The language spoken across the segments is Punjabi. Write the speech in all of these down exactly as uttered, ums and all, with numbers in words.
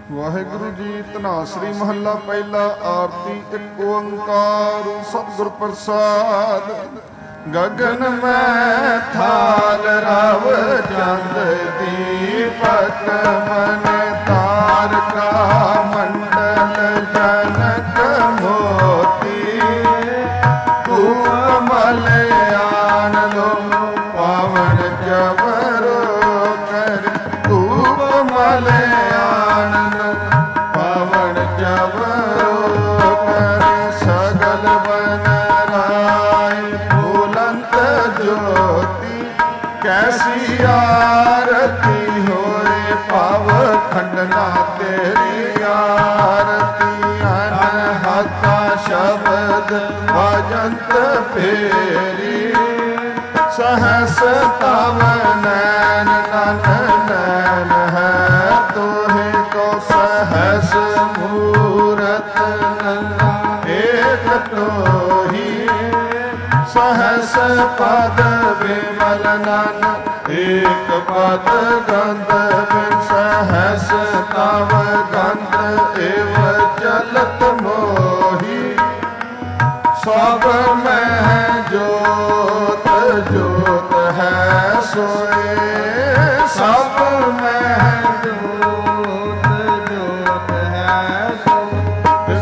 ਵਾਹਿਗੁਰੂ ਜੀ। ਧਨਾਸਰੀ ਮਹੱਲਾ ਪਹਿਲਾ। ਆਰਤੀ ਇੱਕ ਓੰਕਾਰ ਸਤਿਗੁਰ ਪ੍ਰਸਾਦ। ਗਗਨ ਮੈਂ ਥਾਲ ਰਵ ਚੰਦ ਦੀਪਕ ਮਨ ਤਾਰਕਾ ਮੰਡਲ ਜਨਕ ਮੋਤੀ ਧੂਪ ਮਲਿਆਨ ਲੋ ਪਾਵਨ ਜਬਰੋ ਕਰ ਧੂਪ ਮਲਿਆਨ ਲੋ ਪਾਵਨ ਜਬਰੋ ਕਰ ਸਗਲ ਬਨ ਰਾਏ ਫੂਲੰਤ ਜੋਤੀ ਕੈਸੀ ਆਰਤੀ ਹੋਏ ਪਾਵ ਖੰਡਨਾ ਤੇਰੀ ਆਰਤੀ ਅਨਹਤਾ ਸ਼ਬਦ ਭਜੰਤ ਫੇਰੀ सहस तव नैन नन नैन है तोहे को सहस मूरत एक तोही सहस पद विमल नन एक पद गंध बिन सहस तव गंध एव चलत मोही सब में जोत जोत है सोए सब में जोत जोत है सोए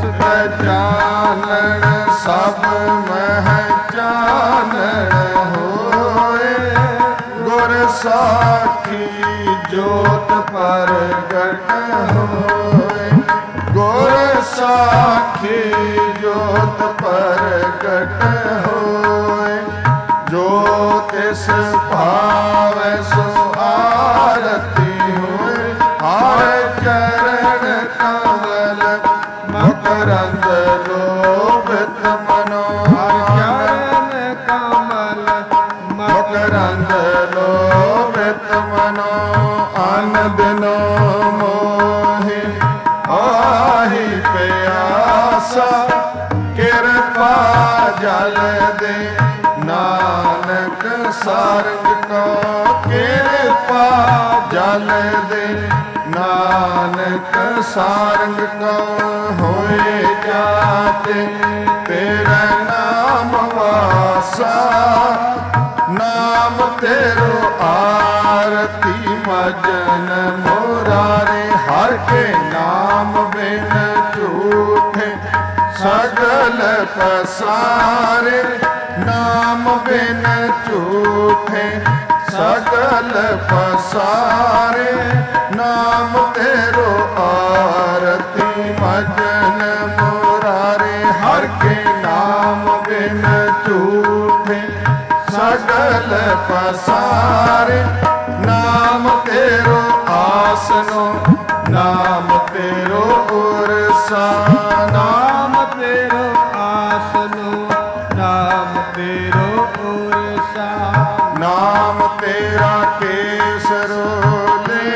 जानन सब में जानन होए गुर साखी जोत प्रगट होए गुर साखी जोत प्रगट होए जो तिस भावै सो आरती होए आए चरण कमल मकरंद लोभित मनो चरण कमल मकरंद लोभित मनो अन दिनो मोहि आहि प्यासा कृपा जल दे नानक सारंग को कृपा जल दे नानक सारंग को होए जाते तेरा नाम वासा नाम तेरो आरती मजन मुरारे हर के नाम बिन झूठे सगल पसारे नाम बिन झूठे सगल पसारे नाम तेरो आरती मजन मुरारे हर के नाम बिन झूठे सगल पसारे नाम तेरो आसनो नाम तेरो उरसा नाम तेरो आसनो नाम तेरो उरसा नाम तेरा केसरो ले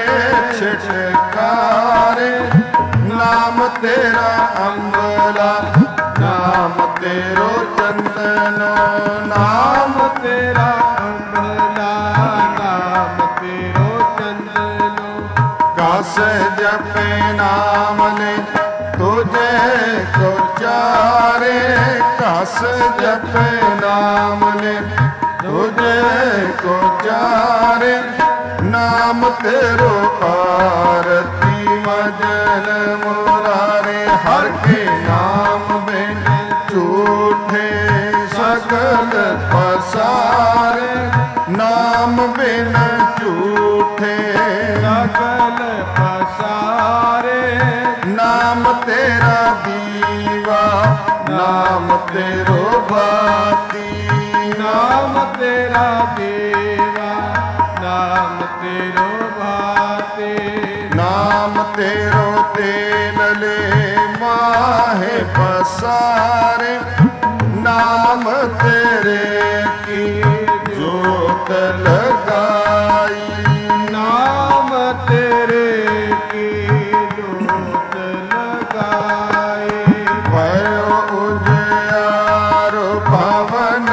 छिटकारे नाम तेरा अम्बला नाम तेरो चंदनो नाम तेरा अम्बला नाम तेरो चंदनो कस जपे नाम ले तुझे को चारे कस जपे नाम ले तुझे को चारे नाम तेरो आरती मजन मुरारे हर के नाम बिन झूठे सगल पसारे नाम बिन झूठे सगल पसारे नाम तेरा दीवा नाम तेरो बाती नाम तेरा देवा नाम तेरो भाते नाम तेरो तेल ले माहे पसारे नाम तेरे की जोत लगाई नाम तेरे की जोत लगाई भयो उजियारो भवन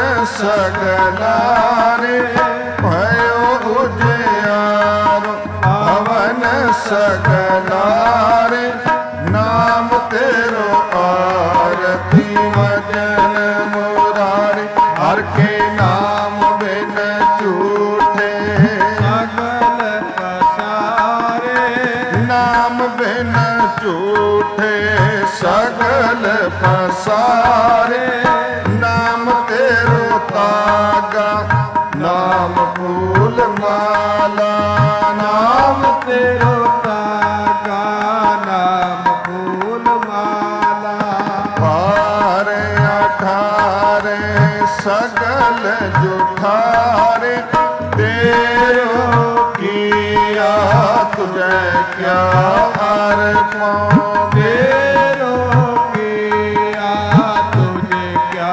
सगलारे भयो उजियारो भवन सगलारे सगलारे नाम तेरो आरती भजन मुरारे हर के नाम बिन झूठे सगल पसारे नाम बिन झूठे सगल पसारे नाम तेरो तागा नाम फूल माला नाम तेरो तागा नाम फूल माला बारे अठारे सगल जुठारे तेरो किया तुझे क्या अर्पण तेरो किया तुझे क्या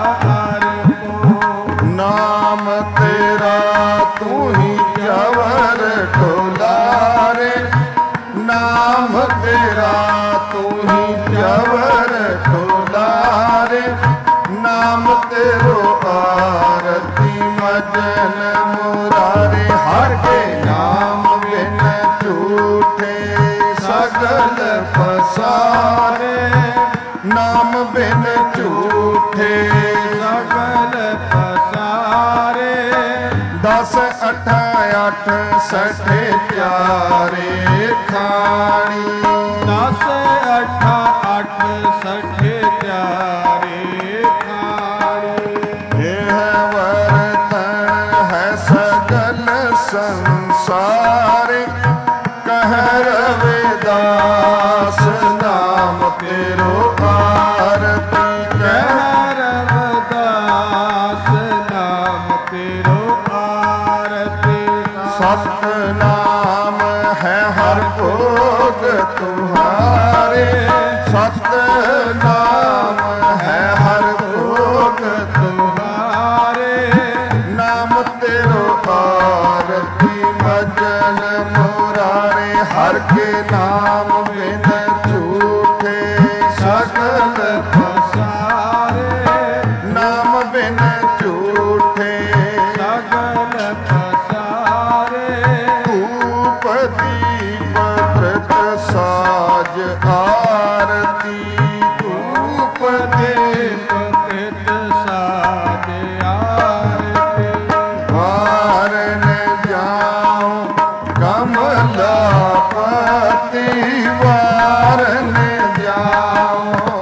अर्पण नाम तेरा तू ही जवर डोलारे नाम तेरा तू ही जवर डोलारे नाम तेरो आरती मजन मुरारे हर के नाम बिन झूठे सगल पसारे नाम बिन झूठे सगल पसारे दस अठ अठ सठे प्यारे खानी दस अठ अठ सठे प्यारे खानी यह वर्तन है सगल संसार कह रविदास नाम तेरो आरती कह रविदास नाम तेरो आरती सतनाम है हर भोग तुम्हारे सतनाम है हर भोग तुम्हारे नाम तेरो आरती भजन मुरारे हर के नाम बिन झूठे सगल पसारे नाम बिन झूठे सगल पसारे धूप दीप व्रत साज आरती धूप दीप कृत साज आरती वारन जाऊं कमलापति वारन जाऊं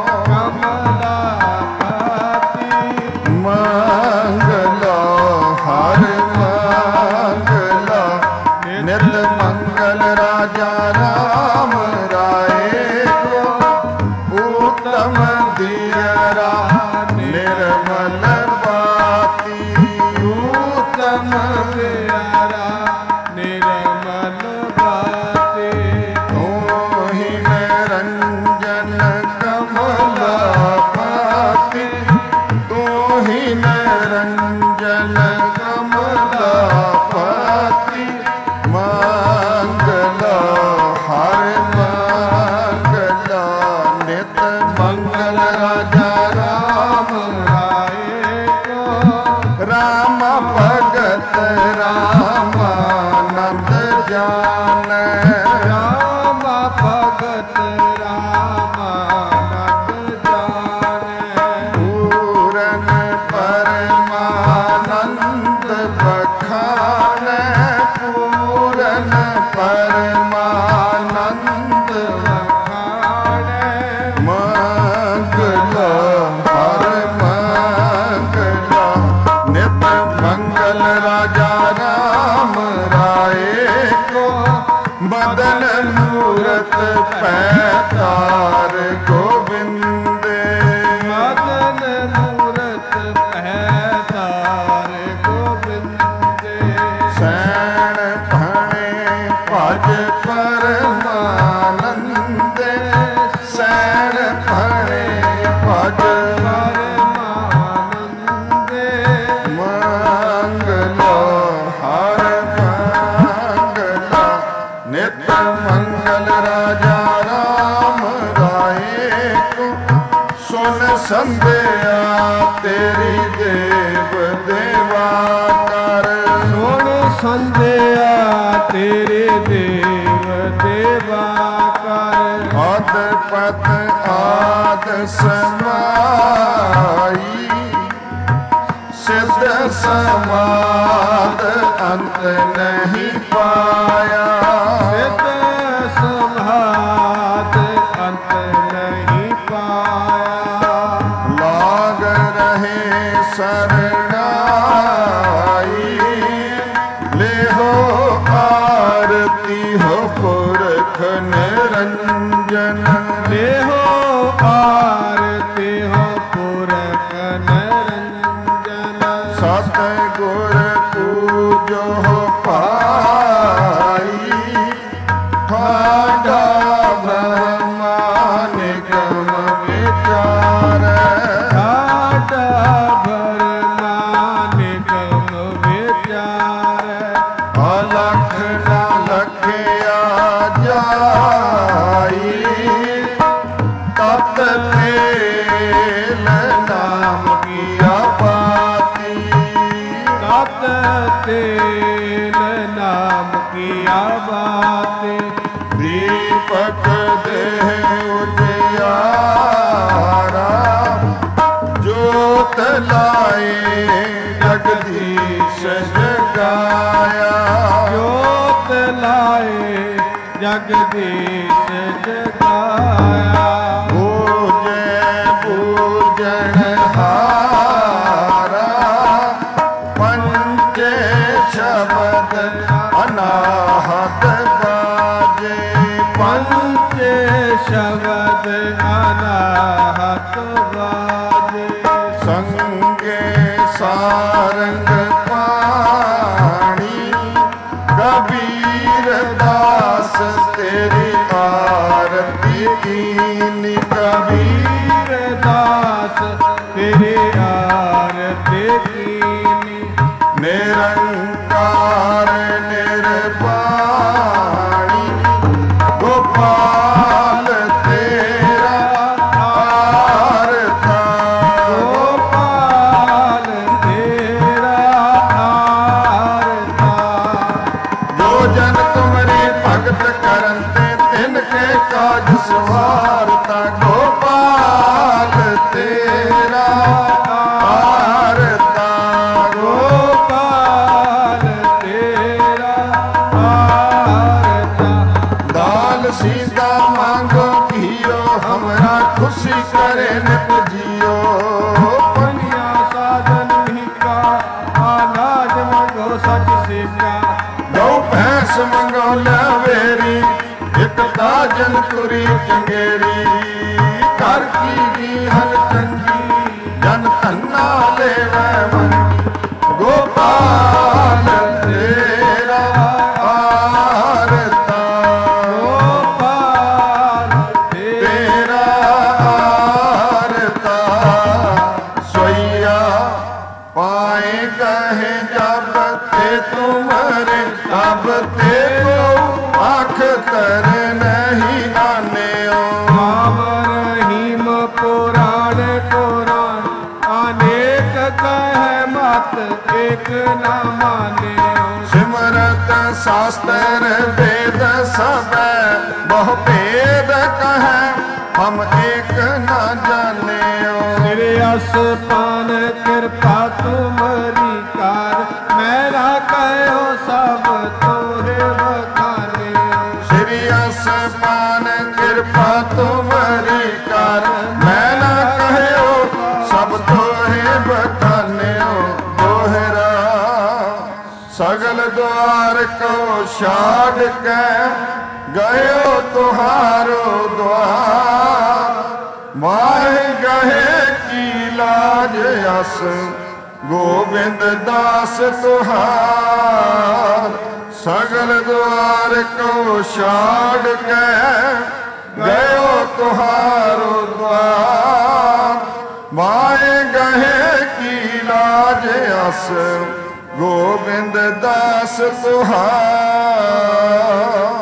कमलापति मंगला हर मंगला नित मंगल राजा राम राय को उत्तम दियरा निर्मल बाती उत्तम प्यारा निर्मल बाते तू ही निरंजन कमलापति तू ही निरंजन कमलापति मंगला हर मंगला नित मंगल राजा राम राय को राम भगत रामानंद जान राम भगत रामानंद जाने पूरन परमानंद बखान पूरन परमानंद खाने मंगला हर मंगला नित मंगल राजा राम राय को बदन मूरत पैतार गोविंद मदन मूरत है तार गोविंद सैन भणे भज परमानंद सैन भणे भज परमानंद मंगला हर मंगला नित मंगल राजा राम राय को सुन संध्या तेरी देव देवा कर सुन संध्या तेरे देव देवा ਕਰ ਅਦਪਤ ਆਦ ਸਮਾਈ ਸਿੱਧ ਸਮਾਦ ਅੰਤ ਨਹੀਂ ਪਾਇਆ ਸਿੱਧ ਸਮਾਦ ਅੰਤ ਨਹੀਂ ਪਾਇਆ ਲਾਗ ਰਹੇ ਸਰਣਾਈ ਲੇਹੋ ਆਰਤੀ ਹੋ ਪੁਰਖ ਨਿਰੰਜਨ ਦੇਹੋ ਆਰਤੀ ਹੋ ਪੁਰਖ ਨਿਰੰਜਨ ਸਤ ਗੁਰ ਪੂਜੋ ਭਾਈ ਠਾਡਾ ਬ੍ਰਹਮਾ ਨਿਗਮ ਵਿਚਾਰ ਠਾਡਾ ਬ੍ਰਹਮਾ ਨਿਗਮ ਵਿਚਾਰ ਅਲਖ ਨਾ ਲਖਿਆ ਜਾਈ ਤਤ ਤੇਲ ਨਾਮ ਕੀਆ ਬਾਤੀ ਤਤ ਤੇਲ ਨਾਮ ਕੀਆ ਬਾਤ ਦੀਪਕ ਦੇਹ ਉਜਿਆਰਾ ਜੋਤ ਲਾਏ ਜਗਦੀਸ਼ ਜਗਾਇਆ ਜੋਤ ਲਾਏ ਜਗਦੀਸ਼ ਜਗਾਇਆ ਬੂਝੈ ਬੂਝਣ ਹਾਰਾ ਪੰਚੇ ਸ਼ਬਦ ਅਨਾਹਤ ਬਾਜੇ ਪੰਚੇ ਸ਼ਬਦ ਅਨਾਹਤ ਬਾਜੇ ਸੰਗੇ ਸਾਰੰਗ ਪਾਣੀ ਕਬੀਰ ਦਾਸ ਤੇਰੀ ਆਰਤੀ ਕੀਨੀ ਕਬੀਰ ਕਬੀਰ ਦਾਸ ਤੇਰੇ ਆਰਤੀ ਕੀਨੀ ਨਿਰੰਕਾਰ ਨਿਰਵਾਣੀ ਗੋਪਾਲ ਤੇਰਾ ਆਰਤਾ ਗੋਪਾਲ ਤੇਰਾ ਆਰਤਾ ਜੋ ਜਨ ਤੁਮਰੀ ਭਗਤ ਕਰਨ ਤੇ ਤਿਨ ਕੇ ਕਾਜ ਸਵਾਰਤਾ ਗੋਪਾਲ ਤੇਰਾ ਆਰਤਾ ਗੋਪਾਲ ਤੇਰਾ ਆਰਤਾ ਦਾਲ ਸੀਦਾ ਮੰਗੋ ਕੀਓ ਹਮਰਾ ਖੁਸ਼ੀ करे नित जियो ਪਨੀਆ ਸਾਧਨ ਹਿਕਾ ਆਨਾਜ ਮੰਗੋ ਸਚ ਸੇਕਾ गौ भैंस मंगो लवेरी एक ताजन तुरी चंगेरी कर की हल चंगी जन धन्ना लेवे मन गोपाल तेरा आरता ਗੋਪਾਲ तेरा आरता सोइया पाए कहे जब ते तुम्हारे तब ते को आँख तर नहीं आने ਨਾਮ ਰਹੀਮ ਪੁਰਾਣ ਪੁਰਾਣ ਅਨੇਕ ਕਹਿ ਮਤ ਏਕ ਨਾ ਮਾਨਿਓ सिमरत शास्त्र वेद सब बहु भेद कहे हम एक न जाने ਸਿਰੇ ਅਸਪਾਨ ਕਿਰਪਾ ਤੁਮਰੀ ਕਾਰ ਮੇਰਾ ਕਹਿਓ ਸਭ ਤੋਰੇ ਬਖਾਨਿਓ श्री असमान कृपा तुम्हारी कर मैं न कहो सब तोहे बखान्यो दोहरा सगल द्वार को छाड़ के गयो तुहारो द्वार माहे गहे की लाज अस गोविंद दास तुहार सगल द्वार को छाड़ के गयो तुहारो द्वार माए गहे की लाज अस गोविंद दास तुहार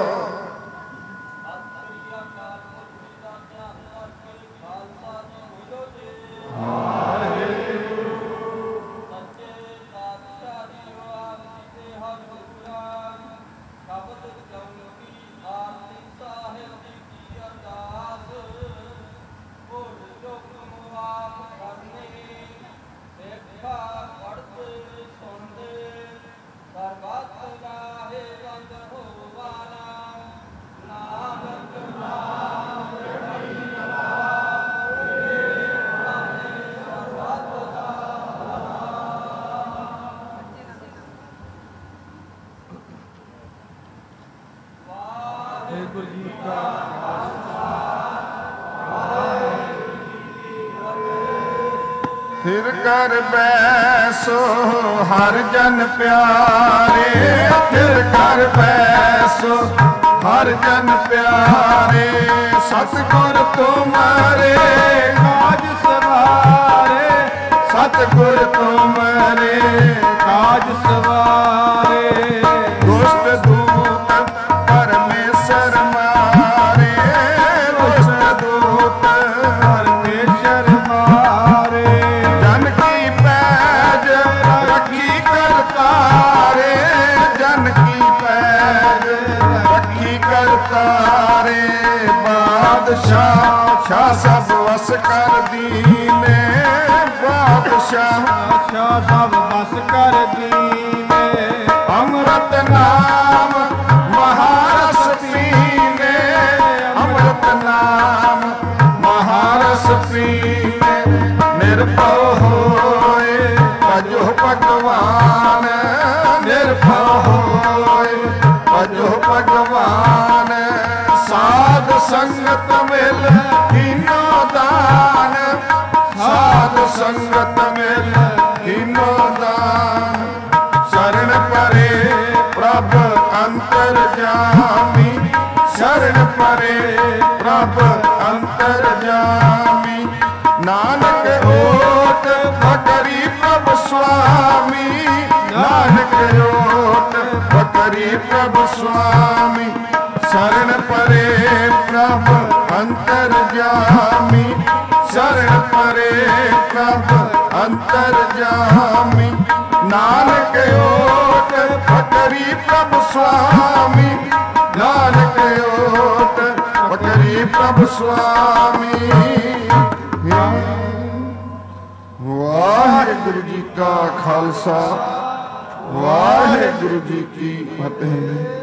ਸ਼ਬਦ ਚੌਕੀ ਆਰਤੀ ਸਾਹਿਬ ਫਿਰ ਕਰ ਬੈਸੋ ਹਰ ਜਨ ਪਿਆਰੇ, ਫਿਰ ਕਰ ਬੈਸੋ ਹਰ ਜਨ ਪਿਆਰੇ, ਸਤਿਗੁਰ ਤੁਮਾਰੇ ਕਾਜ ਸਵਾਰੇ, ਸਤਿਗੁਰ ਤੁਮਾਰੇ ਕਾਜ ਸਵਾਰੇ। ਦੁਸ਼ਟ ਦੂਤ ਪਰਮੇਸ਼ਰ ਮਾਰੇ, ਦੁਸ਼ਟ ਦੂਤ ਪਰਮੇਸ਼ਰ ਮਾਰੇ। ਜਨ ਕੀ ਪੈਜ ਰੱਖੀ ਕਰਤਾਰੇ, ਜਨ ਕੀ ਪੈਜ ਰੱਖੀ ਕਰਤਾਰੇ। ਬਾਦਸ਼ਾਹ ਸ਼ਾਹ ਸਭ ਵਸ ਕਰ ਦੀਨੇ, ਬਾਦਸ਼ਾਹ ਸ਼ਾਹ ਸਭ ਵਸ ਕਰ ਦੀਨੇ। ਅੰਮ੍ਰਿਤ ਨਾਮ ਮਹਾਰਸ ਪੀਨੇ, ਅੰਮ੍ਰਿਤ ਨਾਮ ਮਹਾਰਸ ਪੀਨੇ। ਨਿਰਭਉ ਹੋਏ ਭਜੋ ਭਗਵਾਨ, ਨਿਰਭਉ ਹੋਏ ਭਜੋ ਭਗਵਾਨ। ਸਾਧ ਸੰਗਤ ਮਿਲ ਕੀਨੋ ਦਾਨ, ਸਾਧ ਸੰਗਤ ਮਿਲ ਕੀਨੋ ਦਾਨ। ਸ਼ਰਨ ਪਰੇ ਪ੍ਰਭ ਅੰਤਰ ਜਾਮੀ, ਸ਼ਰਨ ਪਰੇ ਪ੍ਰਭ ਅੰਤਰ ਜਾਮੀ। ਨਾਨਕ ਓਟ ਫਕਰੀ ਪ੍ਰਭ ਸੁਆਮੀ, ਨਾਨਕ ਓਟ ਫਕਰੀ ਪ੍ਰਭ ਸੁਆਮੀ। ਸ਼ਰਨ ਪਰੇ ਪ੍ਰਭ ਅੰਤਰ ਜਾਮੀ, ਸ਼ਰਨ ਪਰੇ ਪ੍ਰਭ ਅੰਤਰ ਜਾਮੀ। ਨਾਨਕ ਓਟ ਫਕਰੀ ਪ੍ਰਭ ਸੁਆਮੀ, ਨਾਨਕ ਓਟ ਫਕਰੀ ਪ੍ਰਭ ਸੁਆਮੀ। ਵਾਹਿਗੁਰੂ ਜੀ ਕਾ ਖਾਲਸਾ, ਵਾਹਿਗੁਰੂ ਜੀ ਕੀ ਫਤਿਹ।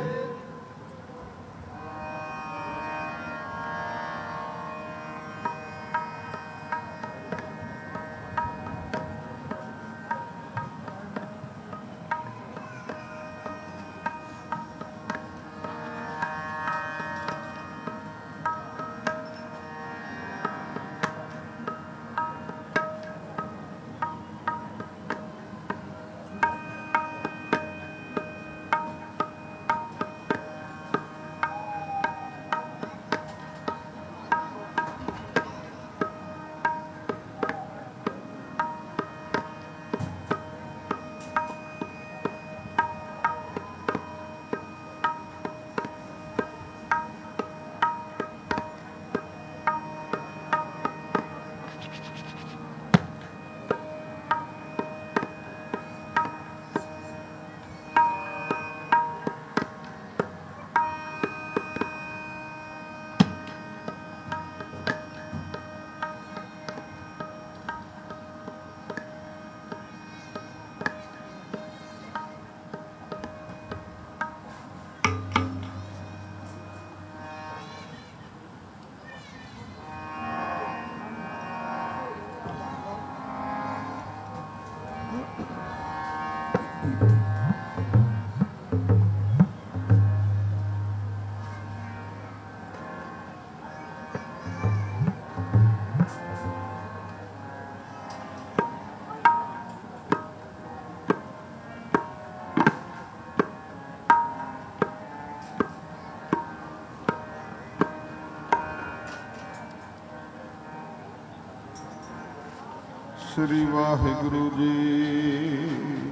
ਸ੍ਰੀ ਵਾਹਿਗੁਰੂ ਜੀ।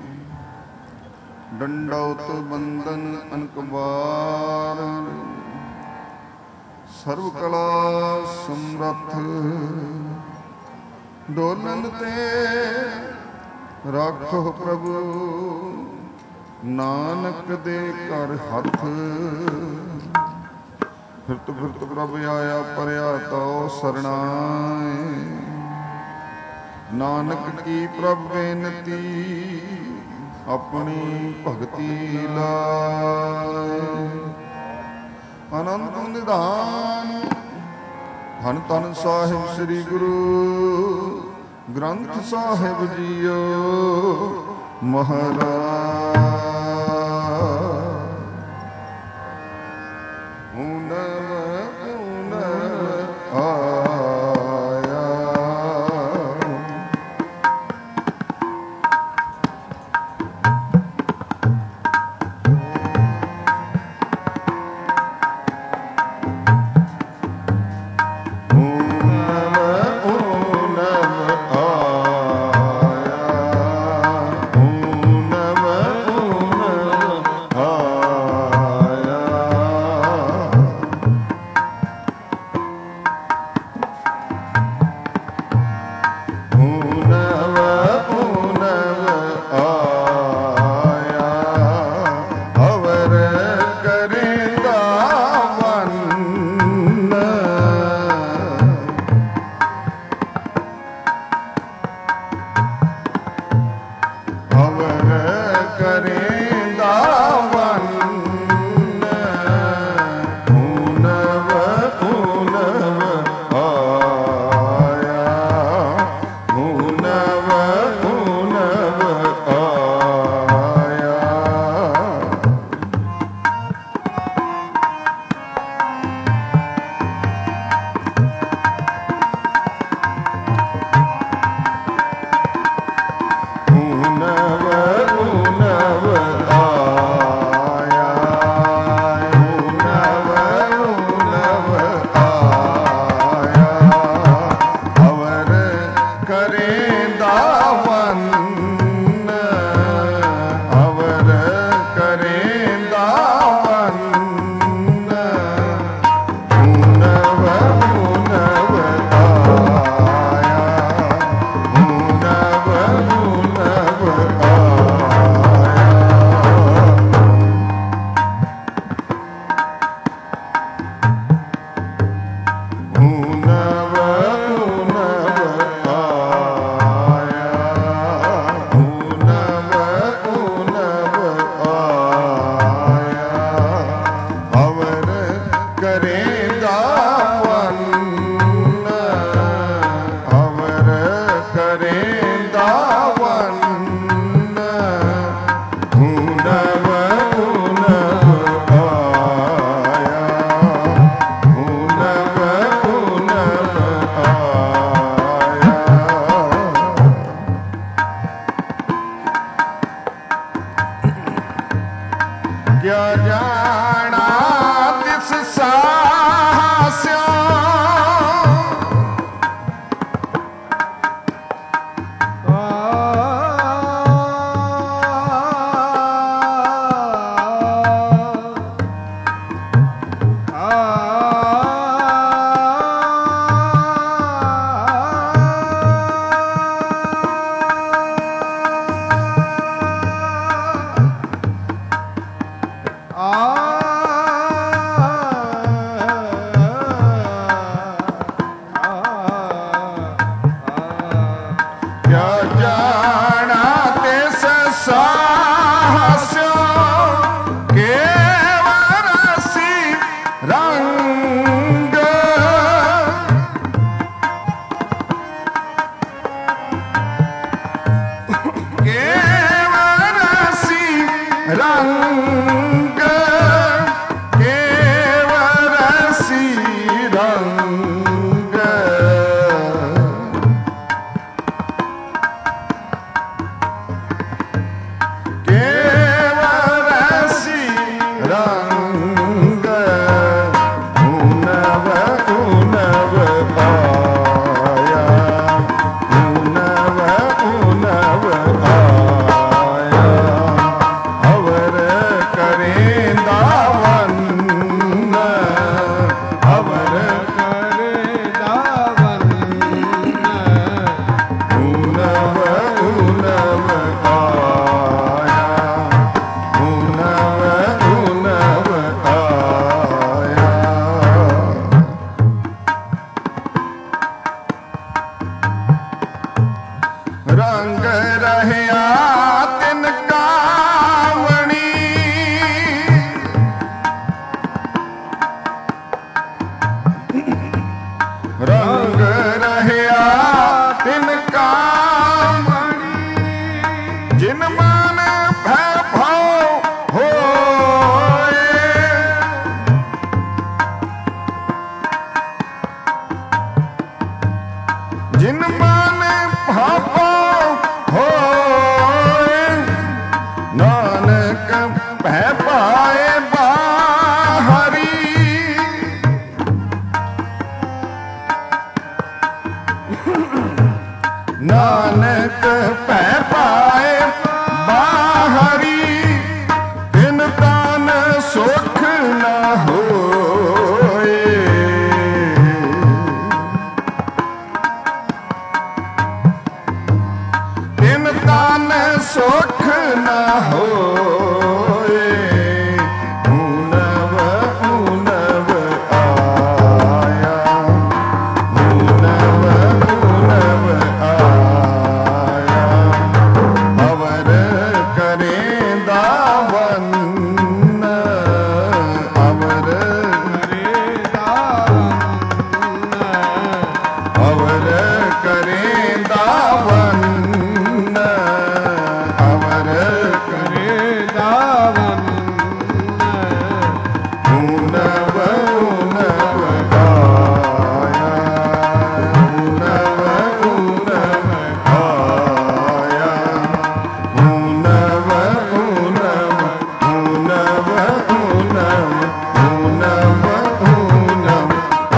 ਡੰਡੌਤ ਬੰਦਨ ਅਨਕਬਾਰ, ਸਰਵ ਕਲਾ ਸਮਰੱਥ। ਡੋਲਨ ਤੇ ਰੱਖੋ ਪ੍ਰਭੂ, ਨਾਨਕ ਦੇ ਘਰ ਹੱਥ। ਫਿਰਤ ਫਿਰਤ ਪ੍ਰਭ ਆਇਆ ਪਰਿਆ ਤਉ ਸਰਣਾਏ। ਨਾਨਕ ਕੀ ਪ੍ਰਭ ਬੇਨਤੀ, ਆਪਣੀ ਭਗਤੀ ਲਾਏ। ਅਨੰਤ ਨਿਧਾਨ ਧੰਨ ਧੰਨ ਸਾਹਿਬ ਸ੍ਰੀ ਗੁਰੂ ਗ੍ਰੰਥ ਸਾਹਿਬ ਜੀਓ ਮਹਾਰਾਜ। ਹੁਣ ਵੰਨ ਅਵਰ ਕਰੇਂਦਾ ਵੰਨ ਹੁਨਵ ਹੁਨਵ ਆਇਆ ਹੁਨਵ ਹੁਨਵ ਆਇਆ ਕਿਆ ਜਾਣਾ ਤਿਸ ਸਾਸਿਓ ਕਿਆ ਜਾਣਾ ਤਿਸ ਸਾਸਿਓ ਕੇਵਲ ਰਸੀ ਰੰਗ ਕੇਵਲ ਰਸੀ ਰੰਗ ਕੇਵਲ ਰਸੀ ਰੰਗ ਕੇਵਲ ਰਸੀ ਰੰਗ ਹੁਨਵ ਹੁਨਵ ਆਇਆ ਹੁਨਵ ਹੁਨਵ ਆਇਆ ਅਵਰ ਕਰੇਂਦਾ ਵੰਨ ਅਵਰ ਕਰੇਂਦਾ ਵੰਨ ਹੁਨਵ ਹੁਨਵ ਆਇਆ ਹੁਨਵ ਹੁਨਵ ਆਇਆ ਰੰਗ ਰਹਿਆ ਤਿਨ ਕਾਵਣੀ ਰੰਗ ਰਹਿਆ ਤਿਨ ਕਾਵਣੀ ਜਿਨ ਮਨ ਭੈ ਭਾਉ ਹੋਏ ਜਿਨ ਮਨ ਭੈ ਭਾਉ ਹੋਏ ਨਾਨਕ ਭੈ ਪਾਏ ਬਾਹਰੀ ਨਾਨਕ ਭੈ ਪਾਏ ਬਾਹਰੀ ਤਿਨ ਤਨ ਸੁਖ ਨ ਹੋਏ ਤਿਨ ਤਨ ਸੁਖ ਨ ਹੋਏ ਹੁਨਵ ਹੁਨਵ ਆਇਆ ਹੁਨਵ ਹੁਨਵ ਆਇਆ ਅਵਰ ਕਰੇਂਦਾ ਵੰਨ ਅਵਰ ਕਰੇਂਦਾ ਵੰਨ ਅਵਰ ਕਰੇਂਦਾ ਵੰਨ ਅਵਰ ਕਰੇਂਦਾ ਵੰਨ ਹੁਨਵ ਹੁਨਵ ਆਇਆ ਹੁਨਵ ਹੁਨਵ ਆਇਆ ਹੁਨਵ ਹੁਨਵ ਹੁਨਵ ਹੁਨਵ ਹੁਨਵ ਹੁਨਵ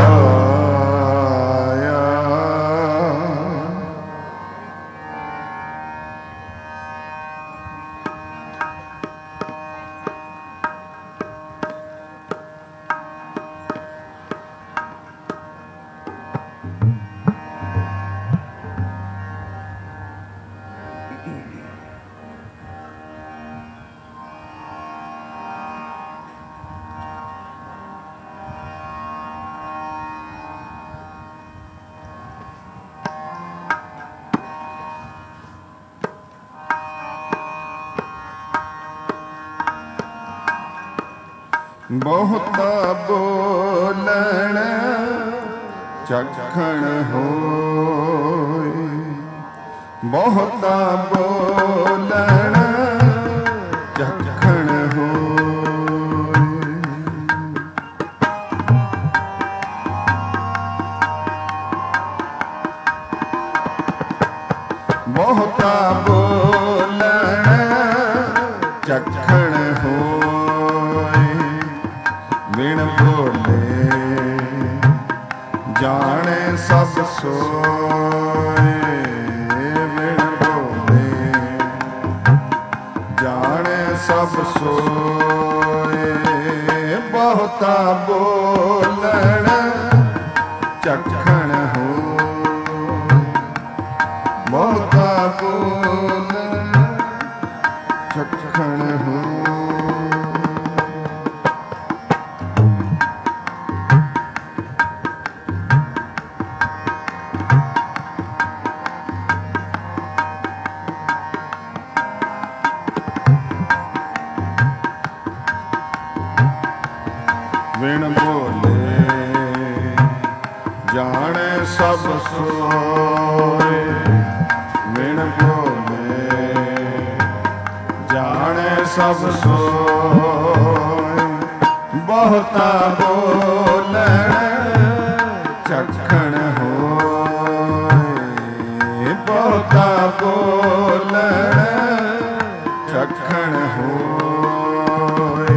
ਆਇਆ ਬਹੁਤ ਬੋਲਣ ਚਖਣ ਹੋਏ, ਬਹੁਤਾ ਬੋਲਣ ਚਖਣ ਹੋਏ। ਬਹੁਤਾ ਬੋਲਣ ਚਖਣ ਹੋਏ, ਬਿਨ ਬੋਲੇ ਜਾਣੇ ਸਭ ਸੋਏ। ਬਿਨ ਬੋਲੇ ਜਾਣੇ ਸਭ ਸੋਏ, ਬਹੁਤਾ ਬੋਲਣ ਚਖਣ ਹੋਏ, ਬਹੁਤਾ ਬੋਲਣ ਚਖਣ ਹੋਏ। ਬਿਨ ਬੋਲੇ ਜਾਣੇ ਸਭ ਸੋਏ। ਬਿਨ ਬੋਲੇ ਜਾਣੇ ਸਭ ਸੋਏ, ਬਹੁਤਾ ਬੋਲਣ ਚਖਣ ਹੋਏ, ਬਹੁਤਾ ਬੋਲਣ ਚਖਣ ਹੋਏ।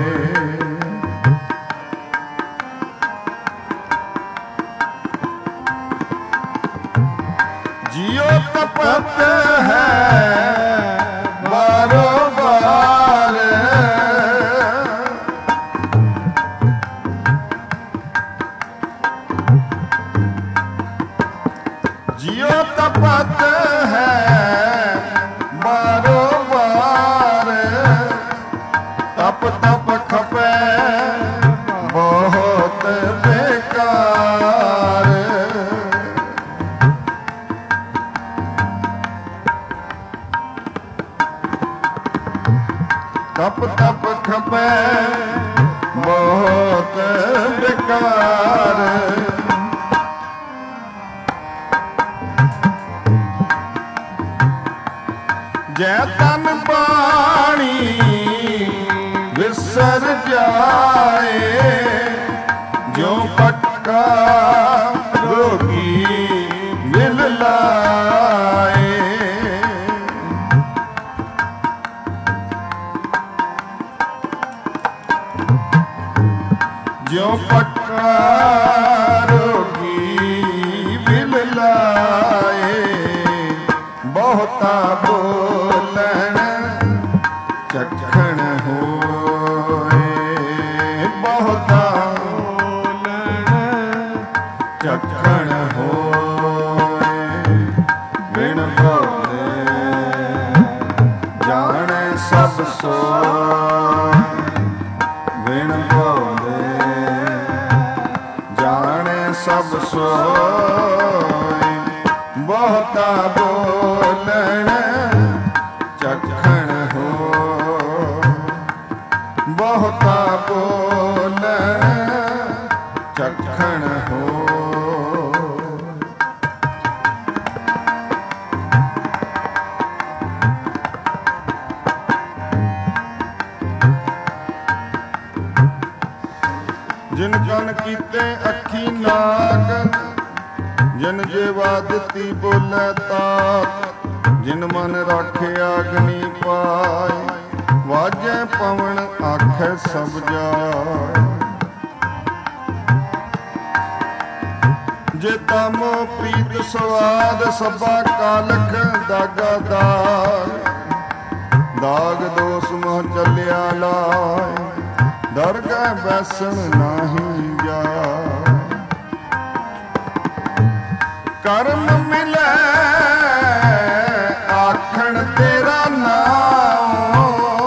ਜਿਉ ਤਪਤ ਹੈ ਬਾਰੋ ਬਾਰ, ਜਿਉ ਤਪਤ ਹੈ ਬਾਰੋ ਬਾਰ, ਤਪ ਤਪ ਖਪੈ ਬਹੁਤ ਬੇਕਾਰ। ਤਪ ਤਪ ਖਪੈ ਬਹੁਤ ਬੇਕਾਰ। ਜੈ ਤਨ ਪਾਣੀ ਵਿਸਰ ਜਾਏ, ਜਿਉ ਪੱਕਾ ਰੋਗੀ ਮਿਲ ਲਾਏ। ਜਿਉ ਪੱਕਾ ਰੋਗੀ ਮਿਲ ਲਾਏ, ਬਹੁਤਾ ਬੋਲਣ ਚਖਣ ਹੋਏ, ਬਹੁਤਾ ਬੋਲਣ ਚਖਣ ਹੋਏ। ਬਿਨ ਬੋਲੇ ਜਾਣੇ ਸਭ ਸੋਏ। ਬਿਨ ਬੋਲੇ ਜਾਣੇ ਸਭ ਸੋਏ, ਬਹੁਤਾ ਬੋਲਣ ਚਖਣ ਹੋਏ, ਬਹੁਤਾ ਬੋਲਣ ਚਖਣ ਹੋਏ। ਜਿਨ ਕਨ ਕੀਤੇ ਅੱਖੀ ਨਾਗ, ਜਿਨ ਜੀਵਾ ਦਿੱਤੀ ਬੋਲੇ ਤਾਤ, ਜਿਨ ਮਨ ਰਾਖਿਆ ਅਗਨੀ ਪਾਏ, ਵਾਜੈ ਪਵਨ ਆਖੈ ਸਭ ਜਾਏ। ਜੇ ਤਮੋ ਪ੍ਰੀਤ ਸਵਾਦ ਸਭਾ ਕਾਲਖ ਦਾਗਾ ਦਾਗ, ਦਾਗ ਦੋਸ ਮੋਹ ਚੱਲਿਆ ਲਾਏ, ਦਰਗਾਹ ਬੈਸਣ ਨਾਹੀ ਜਾਏ। ਕਰਮ ਮਿਲੈ ਆਖਣ ਤੇਰਾ ਨਾਮ,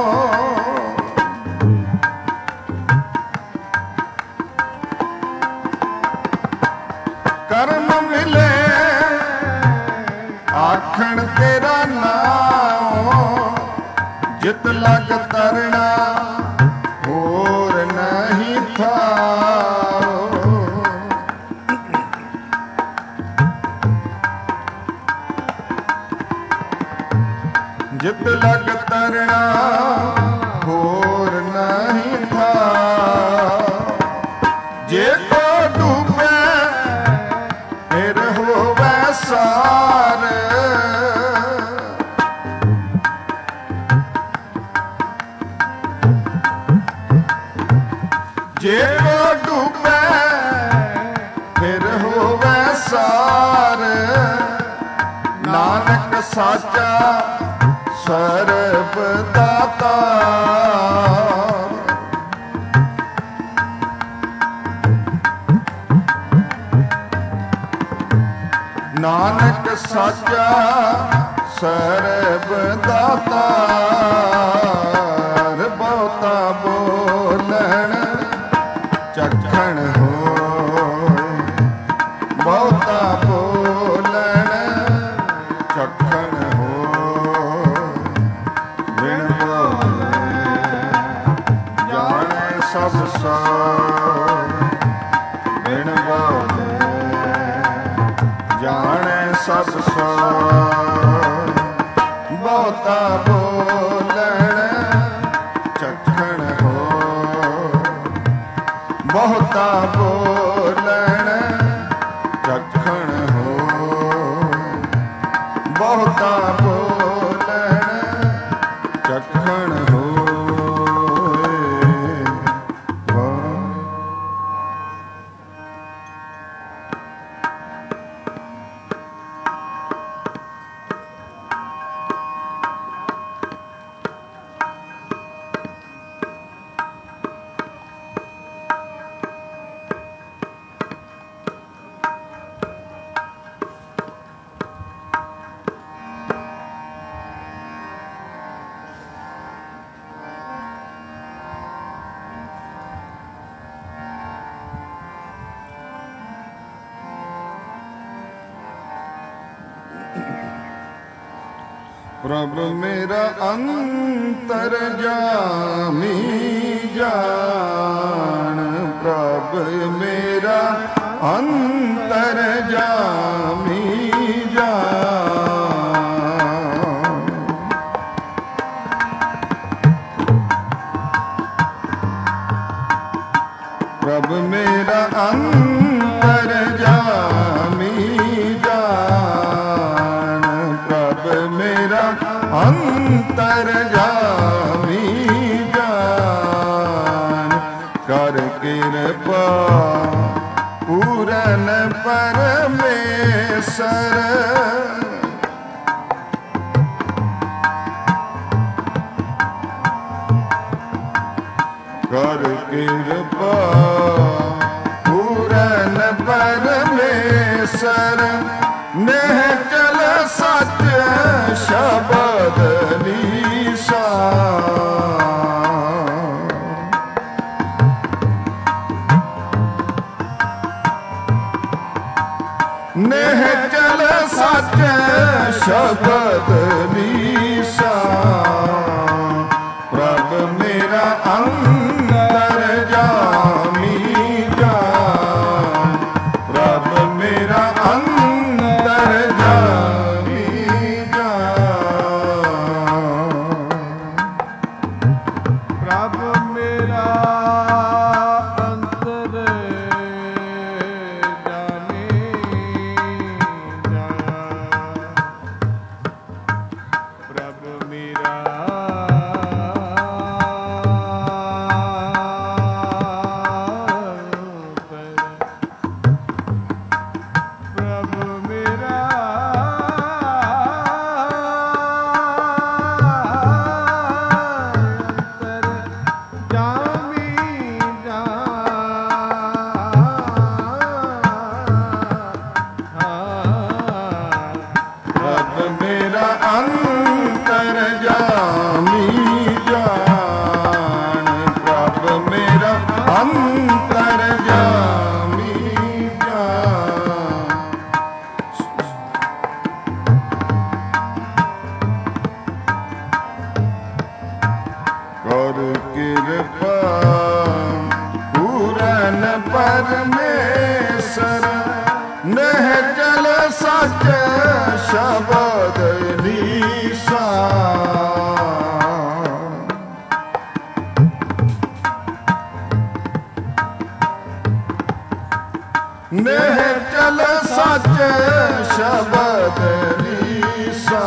ਕਰਮ ਮਿਲੇ ਆਖਣ ਤੇਰਾ ਨਾਮ, ਜਿਤ ਲਗ ਤਰਣਾ ਹੋਰ ਨਹੀਂ ਥਾਓ। ਜਿਤ ਲਗ ਤਰਣਾ ਹੋਰ ਨਹੀਂ ਥਾ, ਜੇ ਕੋ ਡੂਬੇ ਫਿਰ ਹੋਵੇ ਸਾਰ, ਜੇ ਕੋ ਡੂਬੇ ਫਿਰ ਹੋਵੇ ਸਾਰ, ਨਾਨਕ ਸਾਚਾ ਸਰਬ ਦਾਤਾਰ। ਨਾਨਕ ਸਾਚਾ ਸਰਬ ਦਾਤਾਰ, ਬਹੁਤਾ ਬੋਲਣ ਚਖਣ ਹੋਏ, ਬਹੁਤਾ ਬੋਲਣ ਚਖਣ ਹੋਏ, ਬਿਨ ਬੋਲੇ ਜਾਣੇ ਸਭ ਸੋਏ, ਬਿਨ ਬੋਲੇ ਜਾਣੇ ਸਭ ਸੋਏ, ਬਹੁਤਾ ਬੋਲਣ ਚਖਣ ਹੋਏ, ਬਹੁਤਾ ਬੋਲਣ ਚਖਣ ਹੋਏ, ਬਹੁਤਾ ਬੋਲਣ ਚਖਣ ਹੋਏ। ਪ੍ਰਭ ਮੇਰਾ ਅੰਤਰ ਜਾਮੀ ਜਾਣ, ਪ੍ਰਭ ਮੇਰਾ ਅੰਤਰ ਜਾਮੀ ਜਾਣ, ਪ੍ਰਭ ਮੇਰਾ ਅੰਤਰ ਜਾਮੀ ਜਾਣ, ਪ੍ਰਭ ਮੇਰਾ ਅੰਤਰ ਜਾਮੀ ਜਾਨ, ਕਰ ਕਿਰਪਾ ਪੂਰਨ ਪਰਮੇਸ਼ਰ, ਕਰ ਕਿਰਪਾ ਪੂਰਨ ਪਰਮੇਸ਼ਰ, ਨਹਿ ਚਲ ਸੱਚ ਸ਼ਬਦ ਨੀਸਾ, ਨਹਿ ਚਲ ਸੱਚ ਸ਼ਬਦ ਨੀਸਾ, ਪ੍ਰਭ ਮੇਰਾ ਅੰਤਰ ਜਾਮੀ ਜਾਨ, ਪ੍ਰਭ ਮੇਰਾ ਅੰਤਰ ਜਾਮੀ ਜਾਨ, ਪ੍ਰਭ ਮੇਰਾ ਅੰਤਰ ਜਾਣੇ ਜਾਣ, ਪ੍ਰਭ ਮੇਰਾ ਪਰਮੇਸ਼ਰ ਨਹਿ ਚਲ ਸੱਚ ਸ਼ਬਦ ਨੀਸਾ। ਚਲ ਸੱਚ ਸ਼ਬਦ ਨੀਸਾ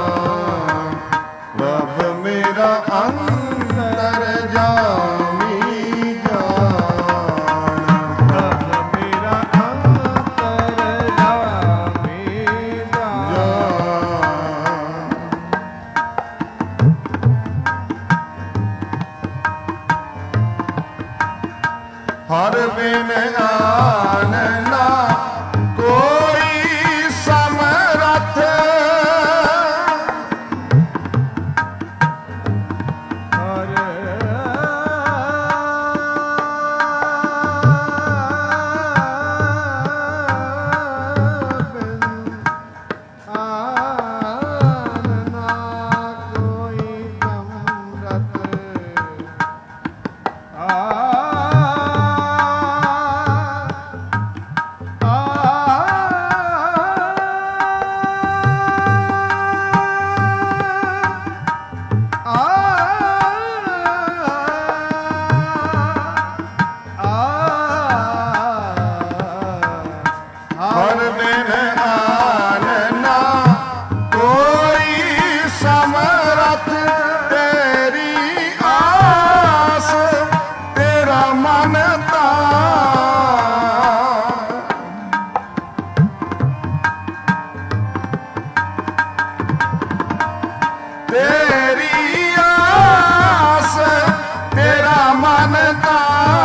ਪ੍ਰਭ ਮੇਰਾ ਅੰਤਰ ਜਾਮੀ ਜਾਨ ਪ੍ਰਭ ਮੇਰਾ ਅੰਤਰ ਜਾਮੀ ਜਾਨ ਹਰ ਬਿਨ ਆਨ ਨਾ ਕੋਈ ਸਮਰੱਥ ਹਰ ਬਿਨ ਆਨ ਨਾ ਕੋਈ ਸਮਰੱਥ ਆ ਹਰ ਬਿਨ ਆਨ ਨਾ ਕੋਈ ਸਮਰੱਥ ਤੇਰੀ ਆਸ ਤੇਰਾ ਮਨ ਤਾਂ ਤੇਰੀ ਆਸ ਤੇਰਾ ਮਨ ਤਾਂ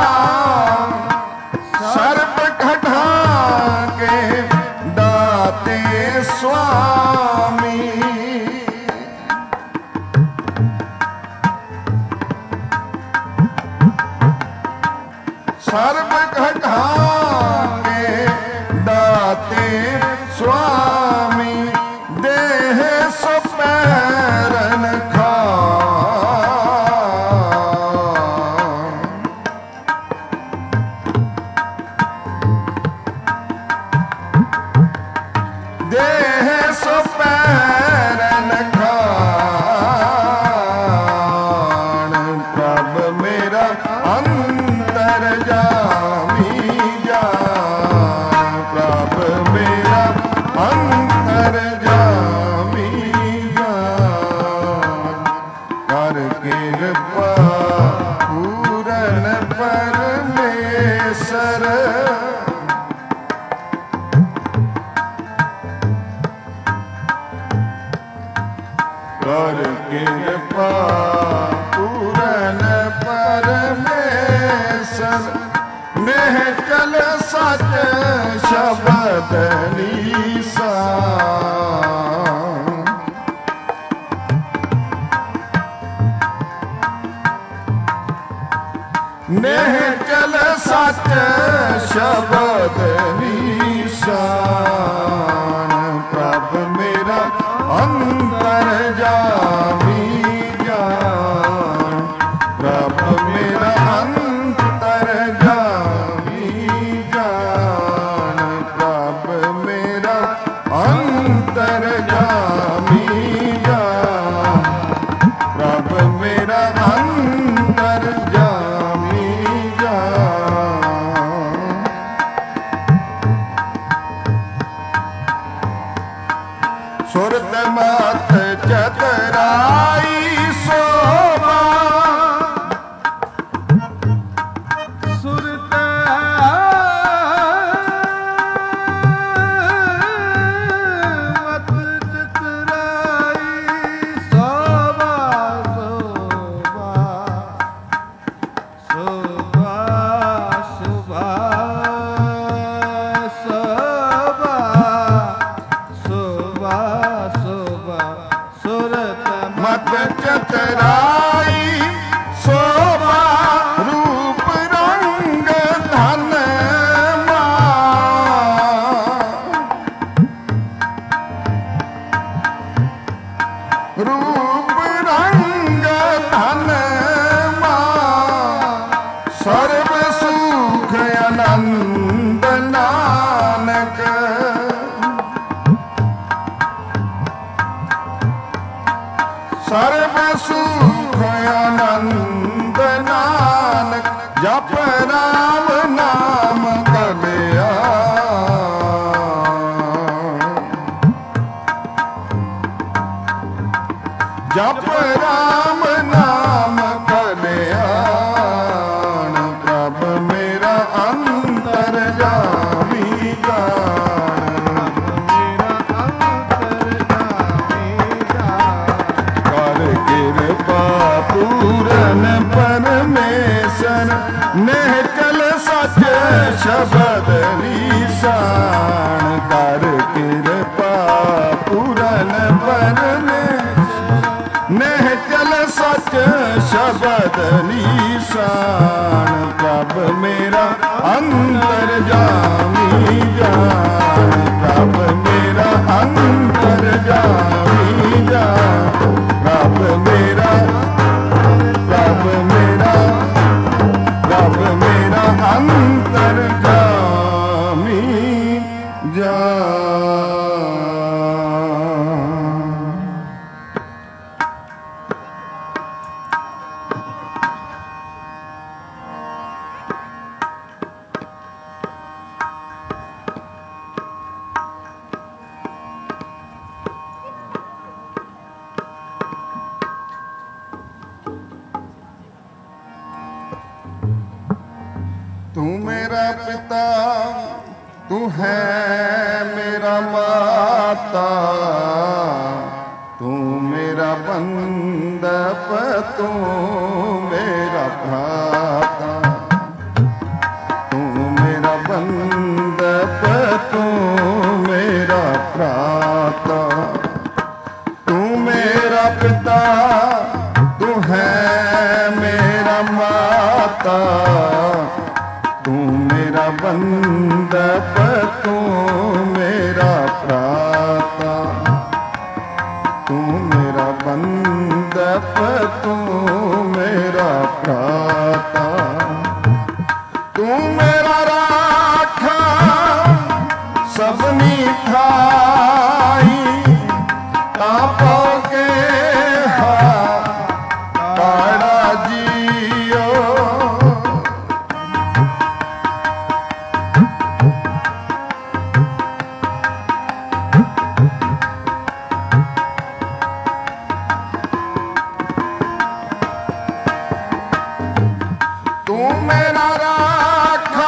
ਸਰਬ ਘਟਾ ਕੇ ਦਾਤੇ ਸੁਆਮੀ ਸਰਬ ਘਟਾ ਕੇ ਦਾਤੇ ਸੁਆਮੀ ਦੇਹ ਸੁਪੈਰਨ ਖਾ ਦੇਹ ਸੁਪੈਰਨ ਖਾਣ ਪ੍ਰਭ ਮੇਰਾ ਅੰਤਰ ਜਾਮੀ ਜਾਨ ਪ੍ਰਭ ਮੇਰਾ ਅੰਤਰ ਜਾਮੀ ਜਾਨ ਕਰ ਕਿਰਪਾ ਪੂਰਨ ਪਰਮੇਸ਼ਰ ਕਰ ਕਿਰਪਾ ਪੂਰਨ ਪਰਮੇਸ਼ਰ ਮੇਹ ਚਲ ਸੱਚ ਸ਼ਬਦ ਨੀਸਾ ਮੇਹ ਚਲ ਸੱਚ ਸ਼ਬਦ ਨੀਸਾਨ ਪ੍ਰਭ ਮੇਰਾ ਅੰਤਰ ਜਾਮੀ ਜਾਨ ਪ੍ਰਭ ਮੇਰਾ ਅੰਤਰ ਜਾਮੀ ਜਾਨ ਪ੍ਰਭ ਮੇਰਾ ਅੰਤਰ ਜਾਮੀ ਜਾਨ ਪ੍ਰਭ ਮੇਰਾ ਅੰਤਰ ਜਾਮੀ ਜਾਨ ਸੁਰਤ ਮਤ ਚਤਰਾਈ ਸੋਭਾ ਸੁਰਤ ਮਤ ਚਤਰਾਈ ਸੋਭਾ ਸੋਭਾ ਸੋਭਾ ਸੋਭਾ ਸੋਭਾ ਸੋਭਾ ਸੁਰਤ ਮਤ ਚਤਰਾਈ ਸੋਭਾ ਰੂਪ ਰੰਗ ਧਨ ਰੂਪ ਰੰਗ ਧਨ ਸਰਬ ਸੁਖ ਆਨੰਦ ਨਾਨਕ ਸਰਬ ਸੁਖ ਆਨੰਦ ਨਾਨਕ ਜਪ ਰਾਮ ਨਾਮ ਕਲਿਆ ਜਪ ਰਾਮ ਨਾਮ ਕਲਿਆਣ, ਪ੍ਰਭ ਮੇਰਾ ਅੰਤਰ ਜਾਮੀ ਜਾਣ, ਕਰ ਕਿਰਪਾ ਪੂਰਨ ਪਰਮੇਸ਼ਰ, ਨਿਹਚਲ ਸੱਚ ਸ਼ਬਦ ਲੀਸਾਨ, ਕਰ ਕਿਰਪਾ ਪੂਰਨ ਪਰਮੇਸ਼ਰ, ਨਿਹਚਲ ਸੱਚ ਸ਼ਬਦ ਲੀਸਾਨ, ਪ੍ਰਭ ਮੇਰਾ ਅੰਤਰ ਜਾਮੀ ਜਾਣ, ਪ੍ਰਭ ਮੇਰਾ ਅੰਤਰ ਜਾਮੀ ਜਾਣ, ਪ੍ਰਭ ਮੇਰਾ ਪ੍ਰਭ ਮੇਰਾ ਪ੍ਰਭ ਮੇਰਾ ਅੰਤਰ ਜਾਮੀ ਜਾਣ। तू मेरा पिता, तू है मेरा माता, तू मेरा बंदप, तू मेरा भ्राता, तू मेरा बंदप, तू मेरा भ्राता, तू मेरा पिता, तू है मेरा माता, तू मेरा बंदप, तू मेरा भ्राता, तू मेरा बंदप, तू मेरा भ्राता, तू मेरा राखा सबनी ठाई, तापो के हा काड़ा जियो, तू मेरा राखा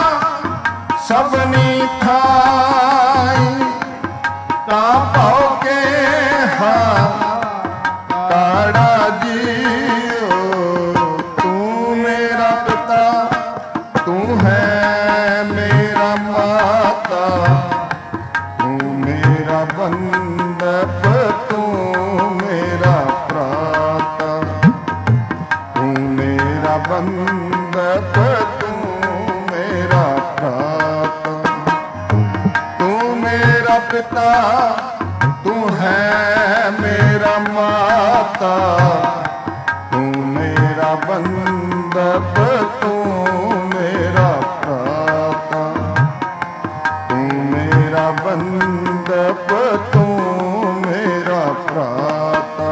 सबनी ठाई, तापो के हा काड़ा जियो, तू मेरा पिता, तू है मेरा माता, तू मेरा बंदप, तू मेरा भ्राता, तू मेरा बंदप, तू मेरा भ्राता, तू मेरा पिता, तू है मेरा माता, तू मेरा बंदप, तू मेरा भ्राता, तू मेरा बंदप, तू मेरा भ्राता।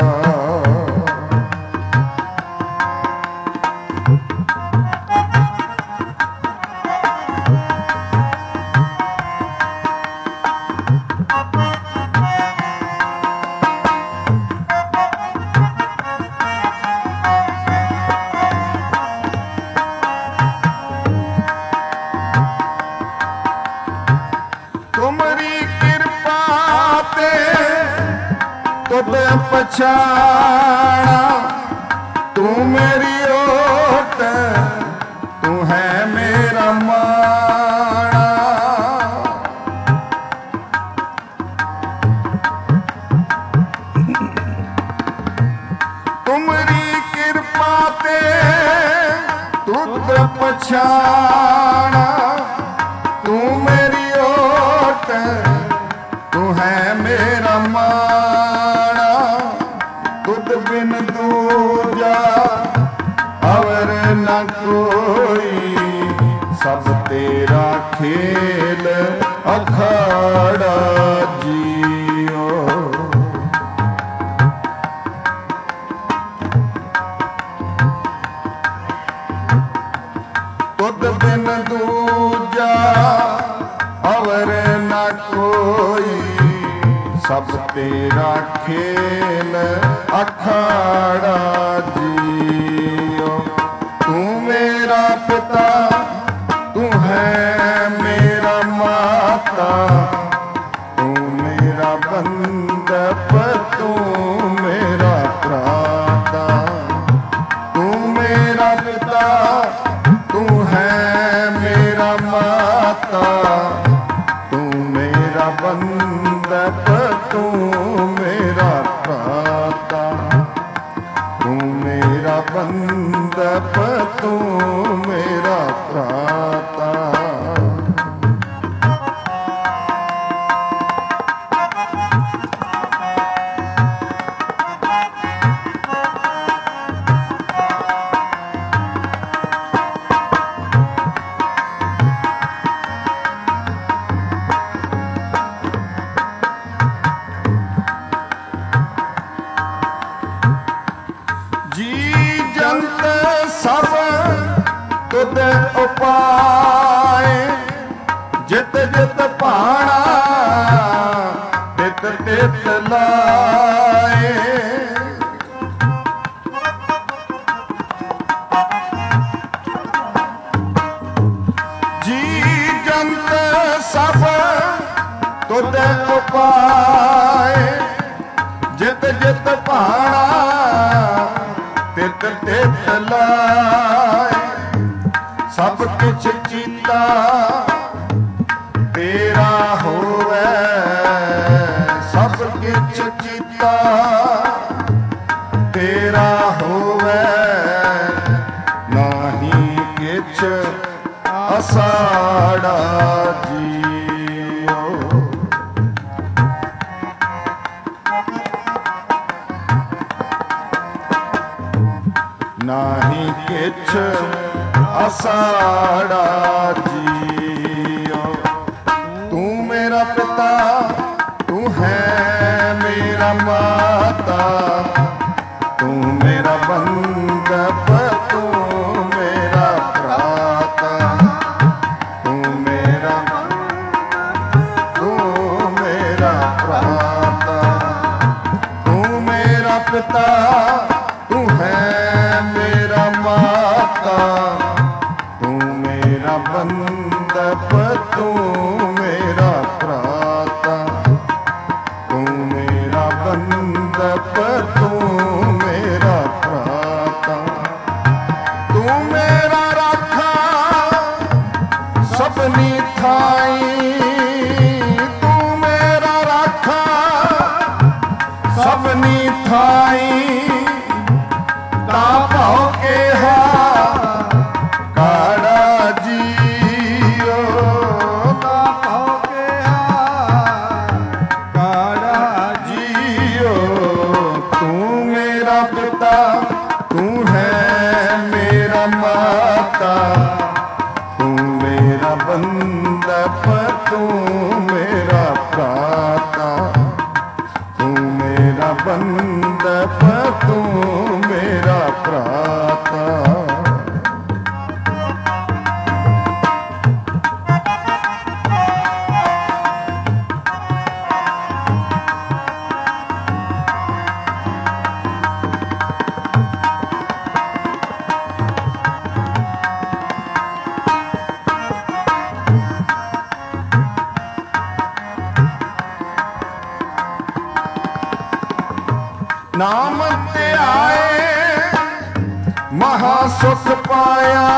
तुमरी कृपा ते तुद पछाणा, तू मेरी ओट, तू है मेरा माणा, तुमरी कृपा ते तुद पछाणा, तू मेरी ओट, तू है मेरा माणा, तुद बिन दूजा अवर न कोई, सब तेरा खेल अखाड़ा जियो, तुद बिन दूजा अवर न कोई, ਸਭ ਤੇਰਾ ਖੇਲ ਅਖਾੜਾ ਜੀਓ। ਤੂੰ ਮੇਰਾ ਪਿਤਾ, ਤੂੰ ਹੈ ਮੇਰਾ ਮਾਤਾ, ਤੂੰ ਮੇਰਾ ਬੰਦਪ, ਤੂੰ ਮੇਰਾ ਭਰਾਤਾ। ਤੂੰ ਮੇਰਾ ਪਿਤਾ, ਤੂੰ ਹੈ ਮੇਰਾ ਮਾਤਾ, ਤੂੰ ਮੇਰਾ ਬੰਦਪ, ਤੂੰ ਮੇਰਾ ਭਰਾਤਾ। ਤੂੰ ਮੇਰਾ ਬੰਦਪ, ਤੂੰ ਮੇਰਾ ਭਰਾਤਾ। ਸਭ ਤੁਧ ਉਪਾਏ, ਜਿਤ ਜਿਤ ਭਾਣਾ ਤਿਤ ਤਿਤ ਲਾਏ। ਜੀ ਜੰਤ ਸਭ ਤੁਧ ਉਪਾਏ, ਜਿਤ ਜਿਤ ਭਾਣਾ ਤਿਤ ਤਿਤ ਲਾਏ। ਸਭ ਕੁਛ ਚੀਤਾ ਤੇਰਾ ਹੋਵੇ, ਸਭ ਕੁਛ ਚੀਤਾ ਤੇਰਾ ਹੋਵੇ। ਨਾਹੀ ਕਿਛ ਅਸਾੜਾ ਜੀਓ। ਨਾਹੀ ਕਿਛ ਅਸਾੜਾ ਜੀਓ। ਤੂੰ ਮੇਰਾ ਪਿਤਾ, ਤੂੰ ਹੈ ਮੇਰਾ ਮਾਤਾ, ਤੂੰ ਮੇਰਾ ਬੰਦਪ, ਤੂੰ ਮੇਰਾ ਭਰਾਤਾ। ਤੂੰ ਮੇਰਾ ਤੂੰ ਮੇਰਾ ਭਰਾਤਾ। ਤੂੰ ਮੇਰਾ ਪਿਤਾ, ਤੂੰ ਹੈ ਮੇਰਾ ਮਾਤਾ, ਤੂੰ ਮੇਰਾ ਬੰਦਪ, ਤੂੰ ਮੇਰਾ ਭਰਾਤਾ। ਤੂੰ ਮੇਰਾ ਬੰਦਪ, ਤੂੰ ਮੇਰਾ ਭਰਾਤਾ। ਤੂੰ ਮੇਰਾ ਰਾਖਾ ਸਭਨੀ ਥਾਈ, ਤੂੰ ਮੇਰਾ ਰਾਖਾ ਸਭਨੀ ਥਾਈ। ਤਾ ਭਉ ਕੇਹਾ ਕਾੜਾ ਜੀਓ, ਤਾ ਭਉ ਕੇਹਾ ਕਾੜਾ ਜੀਓ। ਤੂੰ ਮੇਰਾ ਪਿਤਾ, ਤੂੰ ਹੈ ਮੇਰਾ ਮਾਤਾ, ਤੂੰ ਮੇਰਾ ਬੰਦਪ, ਤੂੰ ਮੇਰਾ ਭਰਾਤਾ। ਤੂੰ ਮੇਰਾ ਬੰਦਪ, ਤੂੰ ਮੇਰਾ ਭਰਾਤਾ। ਨਾਮ ਤੇ ਆਏ ਮਹਾ ਸੁਖ ਪਾਇਆ,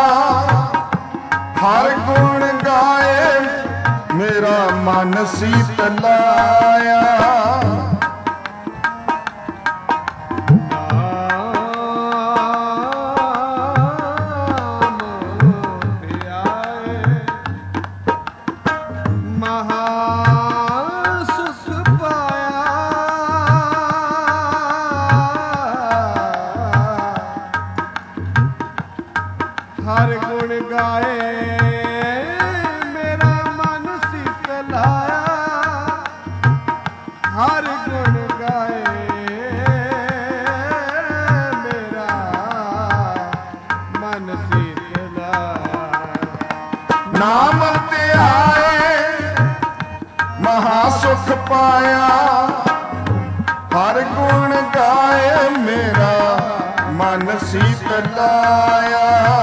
ਹਰ ਗੁਣ ਗਾਏ ਮੇਰਾ ਮਨ ਸੀਤਲਾਇਆ। ਹਰ ਗੁਣ ਗਾਏ ਮੇਰਾ ਮਨ ਸੀਤਲਾਇਆ। ਹਰ ਗੁਣ ਗਾਏ ਮੇਰਾ ਮਨ ਸੀਤਲਾਇਆ। ਨਾਮ ਤੇ ਆਏ ਮਹਾ ਸੁਖ ਪਾਇਆ। ਹਰ ਗੁਣ ਗਾਏ ਮੇਰਾ ਮਨ ਸੀਤਲਾਇਆ।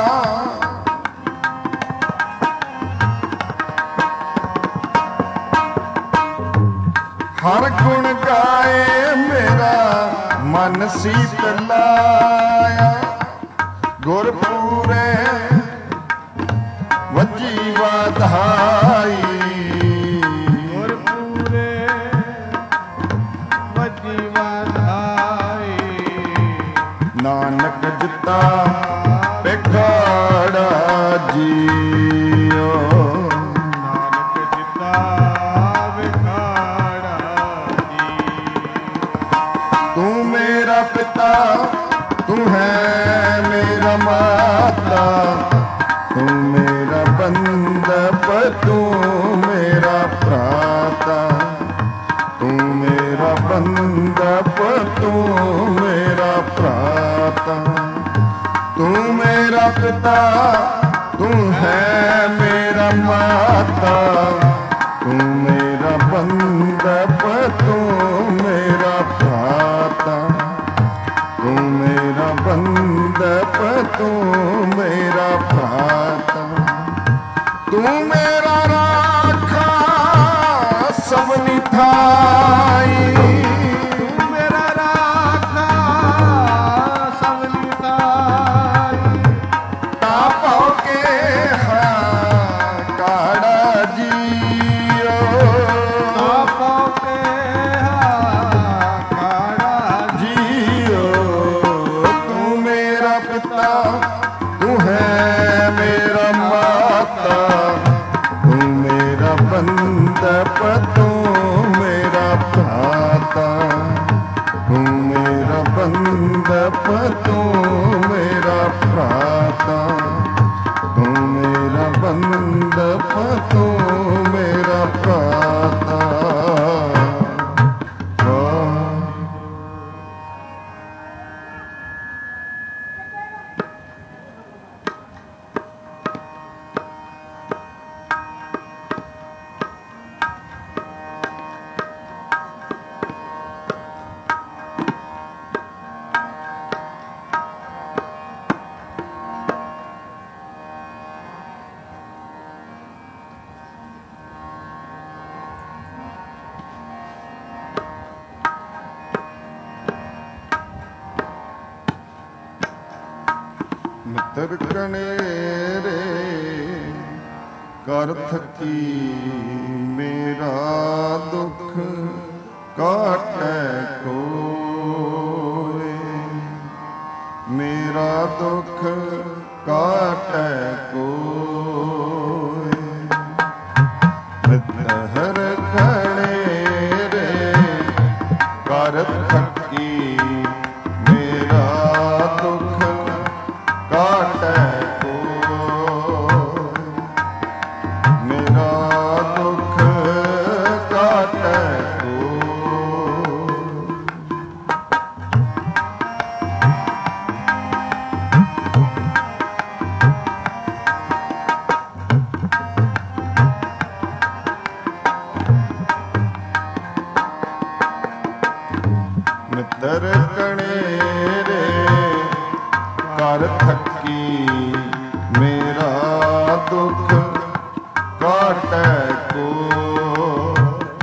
ਹਰ ਗੁਣ ਗਾਏ ਮੇਰਾ ਮਨ ਸੀਤਲਾਇਆ। ਗੁਰ ਪੂਰੇ ਵੱਜੀ ਵਧਾਈ। ਗੁਰ ਪੂਰੇ ਵੱਜੀ ਵਧਾਈ। ਨਾਨਕ ਜਿਤਾ ਬਿਖਾੜਾ ਜੀਓ। ਨਾਨਕ ਜਿਤਾ ਬਿਖਾੜਾ ਜੀ। ਤੂੰ ਮੇਰਾ ਪਿਤਾ ਤੂੰ ਹੈ ਮੇਰਾ ਮਾਤਾ। ਤੂੰ ਮੇਰਾ ਬੰਦਪ ਤੂੰ ਮੇਰਾ ਭਰਾਤਾ। ਤੂੰ ਮੇਰਾ ਬੰਦਪ ਤੂੰ ਮੇਰਾ ਭਰਾਤਾ। ਤੂੰ ਮੇਰਾ ਪਿਤਾ ਤੂੰ ਹੈ ਮੇਰਾ ਮਾਤਾ। ਤੂੰ ਮੇਰਾ ਬੰਦਪ ਤੂੰ ਮੇਰਾ ਭਰਾਤਾ। ਤੂੰ ਮੇਰਾ ਬੰਦਪ ਤੂੰ ਮੇਰਾ ਭਰਾਤਾ। ਤੂੰ ਮੇਰਾ ਰਾਖਾ ਸਭਨੀ ਥਾਈ। ਤੂੰ ਮੇਰਾ ਰਾਖਾ ਸਭਨੀ ਥਾਈ। ਤਾ ਭਉ ਕੇ ਹਾਂ ਕਾੜਾ ਜੀਓ। ਤਾ ਭਉ ਕੇ ਹਾਂ ਕਾੜਾ ਜੀਓ। ਤੂੰ ਮੇਰਾ ਪਿਤਾ ਤੂੰ ਹੈ ਮੇਰਾ ਮਾਤਾ। ਤੂੰ ਮੇਰਾ ਬੰਦਪ ਤੂੰ ਮੇਰਾ ਭਰਾਤਾ। ਤੂੰ ਮੇਰਾ ਬੰਦਪ ਤੂੰ ਮੇਰਾ ਭਰਾਤਾ। ਤੂੰ ਮੇਰਾ ਬੰਦਪ ਤੂੰ ਮੇਰਾ ਭਰਾਤਾ। ਮਿੱਤਰ ਕਣੇਰੇ ਕਰ ਥਕੀ ਮੇਰਾ ਦੁੱਖ ਕਾਟੈ ਕੋਇ। ਮੇਰਾ ਦੁੱਖ ਕਾਟੈ ਕੋਇ। ਮਿੱਤਰ ਕਣੇਰੇ ਕਰ ਥਕੀ ਮੇਰਾ ਦੁੱਖ ਕਾਟੈ ਕੋਇ। ਮੇਰਾ ਦੁੱਖ ਕਾਟੈ ਕੋਇ। ਮਿੱਤਰ ਕਣੇਰੇ ਕਰ ਥਕੀ ਮੇਰਾ ਦੁੱਖ ਕਾਟੈ ਕੋਇ।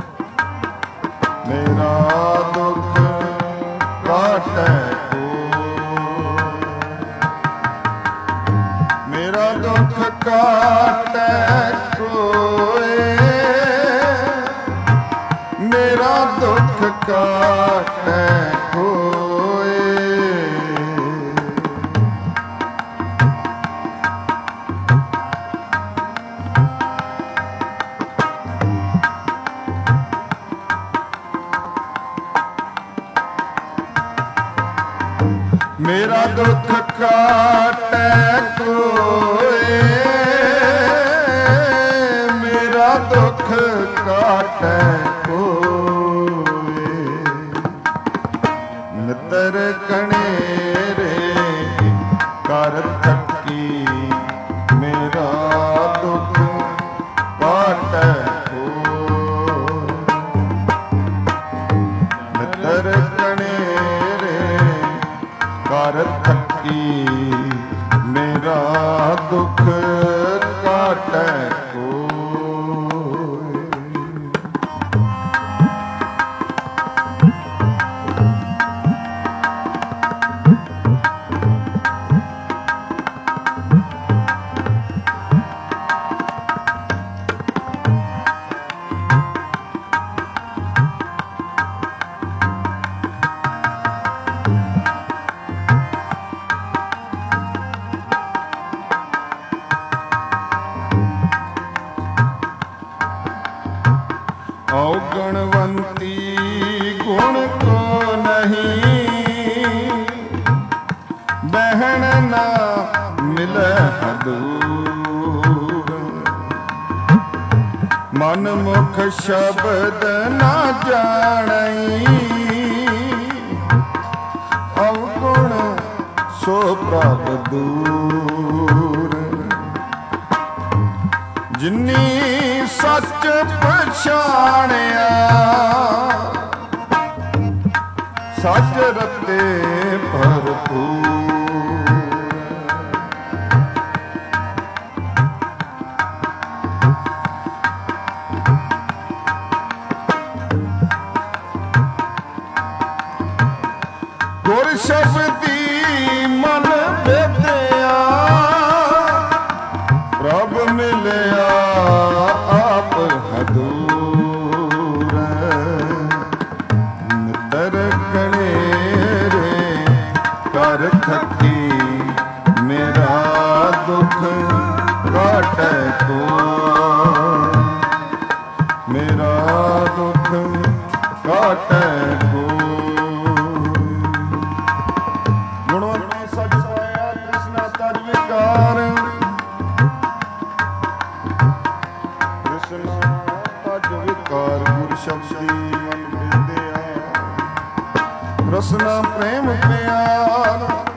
ਮੇਰਾ ਦੁੱਖ ਕਾਟੈ ਕੋਇ। ਮੇਰਾ ਦੁੱਖ ਕਾਟੈ ਕੋਇ। ਮੇਰਾ ਦੁੱਖ ਕਾਟੈ ਕੋਇ। ਮੇਰਾ ਦੁੱਖ ਕਾਟੈ ਕੋਇ। ਮੇਰਾ ਦੁੱਖ ਕਾਟੈ ਕੋਇ। ਮਿੱਤਰ ਕਣੇਰੇ ਕਰ ਥਕੀ ਮੇਰਾ ਦੁੱਖ ਕਾਟੈ ਕੋਇ। ਔਗਣਵੰਤੀ ਗੁਣ ਕੋ ਨਹੀਂ, ਬਹਿਣ ਨਾ ਮਿਲੈ ਹਦੂਰ। ਮਨ ਮੁਖ ਸ਼ਬਦ ਨਾ ਜਾਣਈ, ਅਵਗੁਣ ਸੋ ਪ੍ਰਭ ਦੂਰ। ਜਿਨੀ ਸੱਚ ਪਛਾਣਿਆ, ਸੱਚ ਰਤੇ ਭਰਪੂਰ। ਗੁਰ ਸ਼ਬਦੀ ਮਨ ਵੇਦਿਆ, ਪ੍ਰਭ ਮਿਲਿਆ ਆਪ ਹਦੂਰ। ਨਿਤਰ ਗਣੇਰੇ ਕਰ ਥਕੀ, ਮੇਰਾ ਦੁੱਖ ਕਾਟੈ ਕੋ, ਮੇਰਾ ਦੁੱਖ ਕਾਟੈ ਕੋ। ਗੁਣਵੰਤੀ ਸੱਚ ਪਾਇਆ ਤ੍ਰਿਸ਼ਨਾ ਤਜ ਵਿਕਾਰ, ਤ੍ਰਿਸ਼ਨਾ ਤਜ ਵਿਕਾਰ। ਗੁਰ ਸ਼ਬਦੀ ਮਨ ਵੇਦਿਆ, ਰਸਨਾ ਪ੍ਰੇਮ ਪਿਆਰ।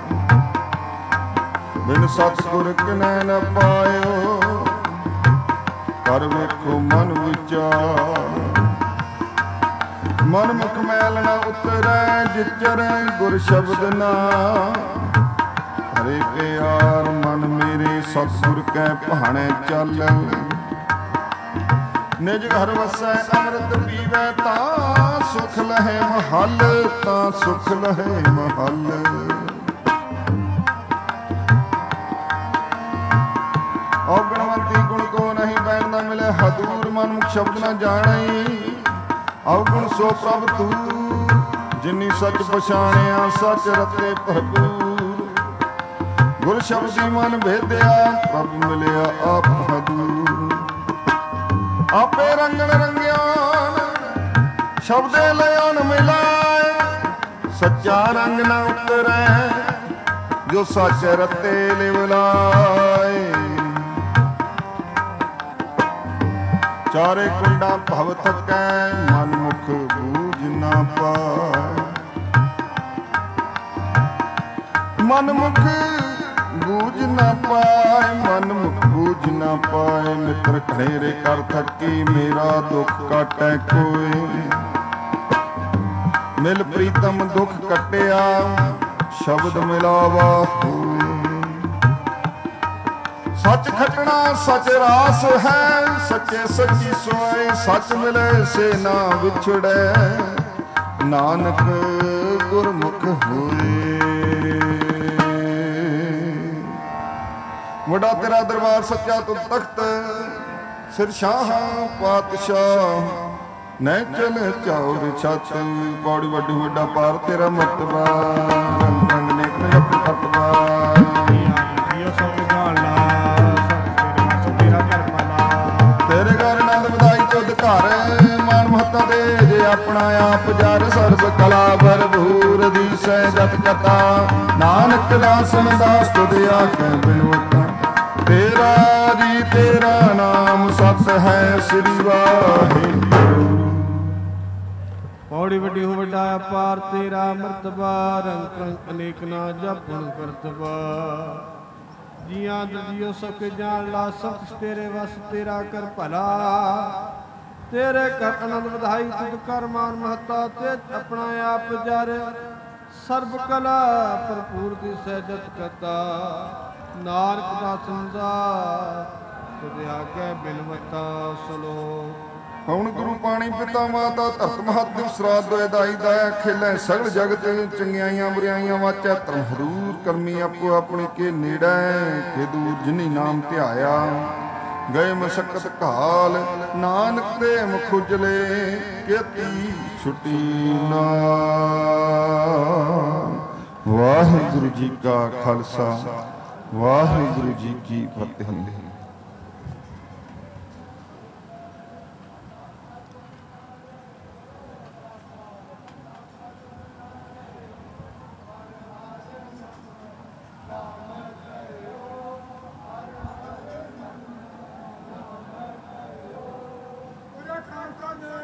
ਬਿਨ ਸਤਿਗੁਰ ਕਿਨੈ ਨ ਪਾਇਓ, ਕਰ ਵੇਖੋ ਮਨ ਵਿਚਾਰ। ਮਨ ਮੁਖ ਮੈਲ ਨ ਉਤਰੈ, ਜਿਚਰੈ ਗੁਰ ਸ਼ਬਦ ਨਾ। ਹਰੇ ਪਿਆਰ ਮਨ ਮੇਰੇ, ਸਤਿਗੁਰ ਕੈ ਭਾਣੈ ਚੱਲ। ਨਿਜ ਘਰ ਵਸੈ ਅੰਮ੍ਰਿਤ ਪੀਵੈ, ਤਾਂ ਸੁਖ ਲਹੈ ਮਹਲ, ਤਾਂ ਸੁਖ ਲਹੈ ਮਹਲ। ਔਗਣਵੰਤੀ ਗੁਣ ਕੋ ਨਹੀਂ, ਬੈਣ ਨਾ ਮਿਲੇ ਹਦੂਰ। ਮਨ ਮੁਖ ਸ਼ਬਦ ਨਾ ਜਾਣਈ, ਅਵਗੁਣ ਸੋ ਪ੍ਰਭ ਤੂਰ। ਜਿਨੀ ਸੱਚ ਪਛਾਣਿਆ, ਸੱਚ ਰਤੇ ਭਰਪੂਰ। ਗੁਰ ਸ਼ਬਦੀ ਮਨ ਭੇਦਿਆ, ਪ੍ਰਭ ਮਿਲਿਆ ਆਪ ਹਦੂਰ। ਆਪੇ ਰੰਗਣ ਰੰਗਿਆਨ, ਸ਼ਬਦੇ ਲਿਆਨ ਮਿਲਾਏ। ਸੱਚਾ ਰੰਗ ਨਾ ਉਤਰੈ, ਜੋ ਸੱਚ ਰਤੇ ਲਿਵਲਾਏ। ਚਾਰੇ ਕੁੰਡਾ ਭਵ ਥਕੈ, ਮਨ ਮੁਖ ਬੂਝ ਨਾ ਪਾਏ। ਮਨ ਮੁਖ ਬੂਝ ਨਾ ਪਾਏ, ਮਨ ਮੁਖ ਬੂਝ ਨਾ ਪਾਏ। ਮਿੱਤਰ ਘਨੇਰੇ ਕਰ ਥਕੀ, ਮੇਰਾ ਦੁੱਖ ਕਾਟੈ ਕੋਇ। ਮਿਲ ਪ੍ਰੀਤਮ ਦੁੱਖ ਕਟਿਆ, ਸ਼ਬਦ ਮਿਲਾਵਾ ਹੋਏ। ਸੱਚ ਖਟਣਾ ਸੱਚ ਰਾਸ ਹੈ, ਸੱਚੇ ਸੱਚੀ ਸੋਏ। ਸੱਚ ਮਿਲੇ ਸੇ ਨਾ ਵਿਛੜੈ, ਨਾਨਕ ਗੁਰਮੁਖ ਹੋਏ। ਵੱਡਾ ਤੇਰਾ ਦਰਬਾਰ ਸੱਚਾ ਤੁਮ ਤਖਤ, ਸਿਰ ਸ਼ਾਹ ਪਾਤਸ਼ਾਹ ਨੈ ਚਲ ਚੌਰ ਛਤ। ਪੌੜੀ ਵੱਡੀ ਵੱਡਾ ਪਾਰ ਤੇਰਾ ਮਰਤਬਾ, ਰੰਗ ਰੰਗ ਨੇਕ ਨੇ ਆਪਣੀ ਫਤਵਾ। ਤੇਰੇ ਘਰ ਆਨੰਦ ਵਧਾਈ ਤੁਧ ਘਰ, ਮਾਨ ਮਹੱਤਾ ਦੇ ਜੇ ਆਪਣਾ ਆਪ ਜਰ। ਸਰਬ ਕਲਾ ਭਰਪੂਰ ਦੀਸੈ ਜਤ ਕਥਾ, ਨਾਨਕ ਦਾਸਨ ਦਾਸ ਤੁਧ ਆਖੈ ਬਿਨਵਤਾ। ਤੇਰਾ ਜੀ ਤੇਰਾ ਨਾਮ ਸਤ ਹੈ, ਸ੍ਰੀ ਵਾਹਿਗੁਰੂ। ਪੌੜੀ ਵੱਡੀ ਹੋ ਵੱਡਾ ਅਪਾਰ ਤੇਰਾ ਮਰਤਬਾ, ਰੰਗ ਰੰਗ ਅਨੇਕ ਨਾ ਜਪਣ ਕਰਤਬਾ। ਜੀਆਂ ਦਜੀਓ ਸੁਖ ਜਾਣ ਲਾ, ਸੁਖ ਤੇਰੇ ਵਸ ਤੇਰਾ ਕਰ ਭਲਾ। ਤੇਰੇ ਕਰ ਆਨੰਦ ਵਧਾਈ ਤੁਧ ਕਰ ਮਾਨ ਮਹੱਤਾ, ਤੇ ਆਪਣਾ ਆਪ ਜਰ। ਸਰਬ ਕਲਾ ਭਰਪੂਰ ਦਿਸੈ ਜਤ ਕਥਾ, ਨਾਨਕ ਦਾਸਨ ਦਾ ਤੁਧ ਆਗੈ ਬਿਨਵਤਾ। ਸਲੋਕ ਕੌਣ ਗੁਰੂ ਪਾਣੀ ਪਿਤਾ ਮਾਤਾ, ਧਰਤ ਮਹਾਦੇਵ ਸਰਾਧ ਦੋਇ ਦਾਈ ਦਾਇਆ। ਖੇਲੇ ਸਗਲ ਜਗਤ ਚੰਗਿਆਈਆਂ ਬੁਰਾਈਆਂ, ਵਾਚੈ ਧਰਮ ਹਰੂਰ। ਕਰਮੀ ਆਪੋ ਆਪਣੀ ਕੇ ਨੇੜੈ, ਕੇ ਦੂਰ ਜਿਨੀ ਨਾਮ ਧਿਆਇਆ। ਗਏ ਮਸ਼ਕਤ ਕਾਲ, ਨਾਨਕ ਦੇ ਮੁਖ ਉਜਲੇ। ਕੇਤੀ ਛੁਟੀ ਨਾਮ। ਵਾਹਿਗੁਰੂ ਜੀ ਕਾ ਖਾਲਸਾ, ਵਾਹਿਗੁਰੂ ਜੀ ਕੀ ਫਤਿਹ।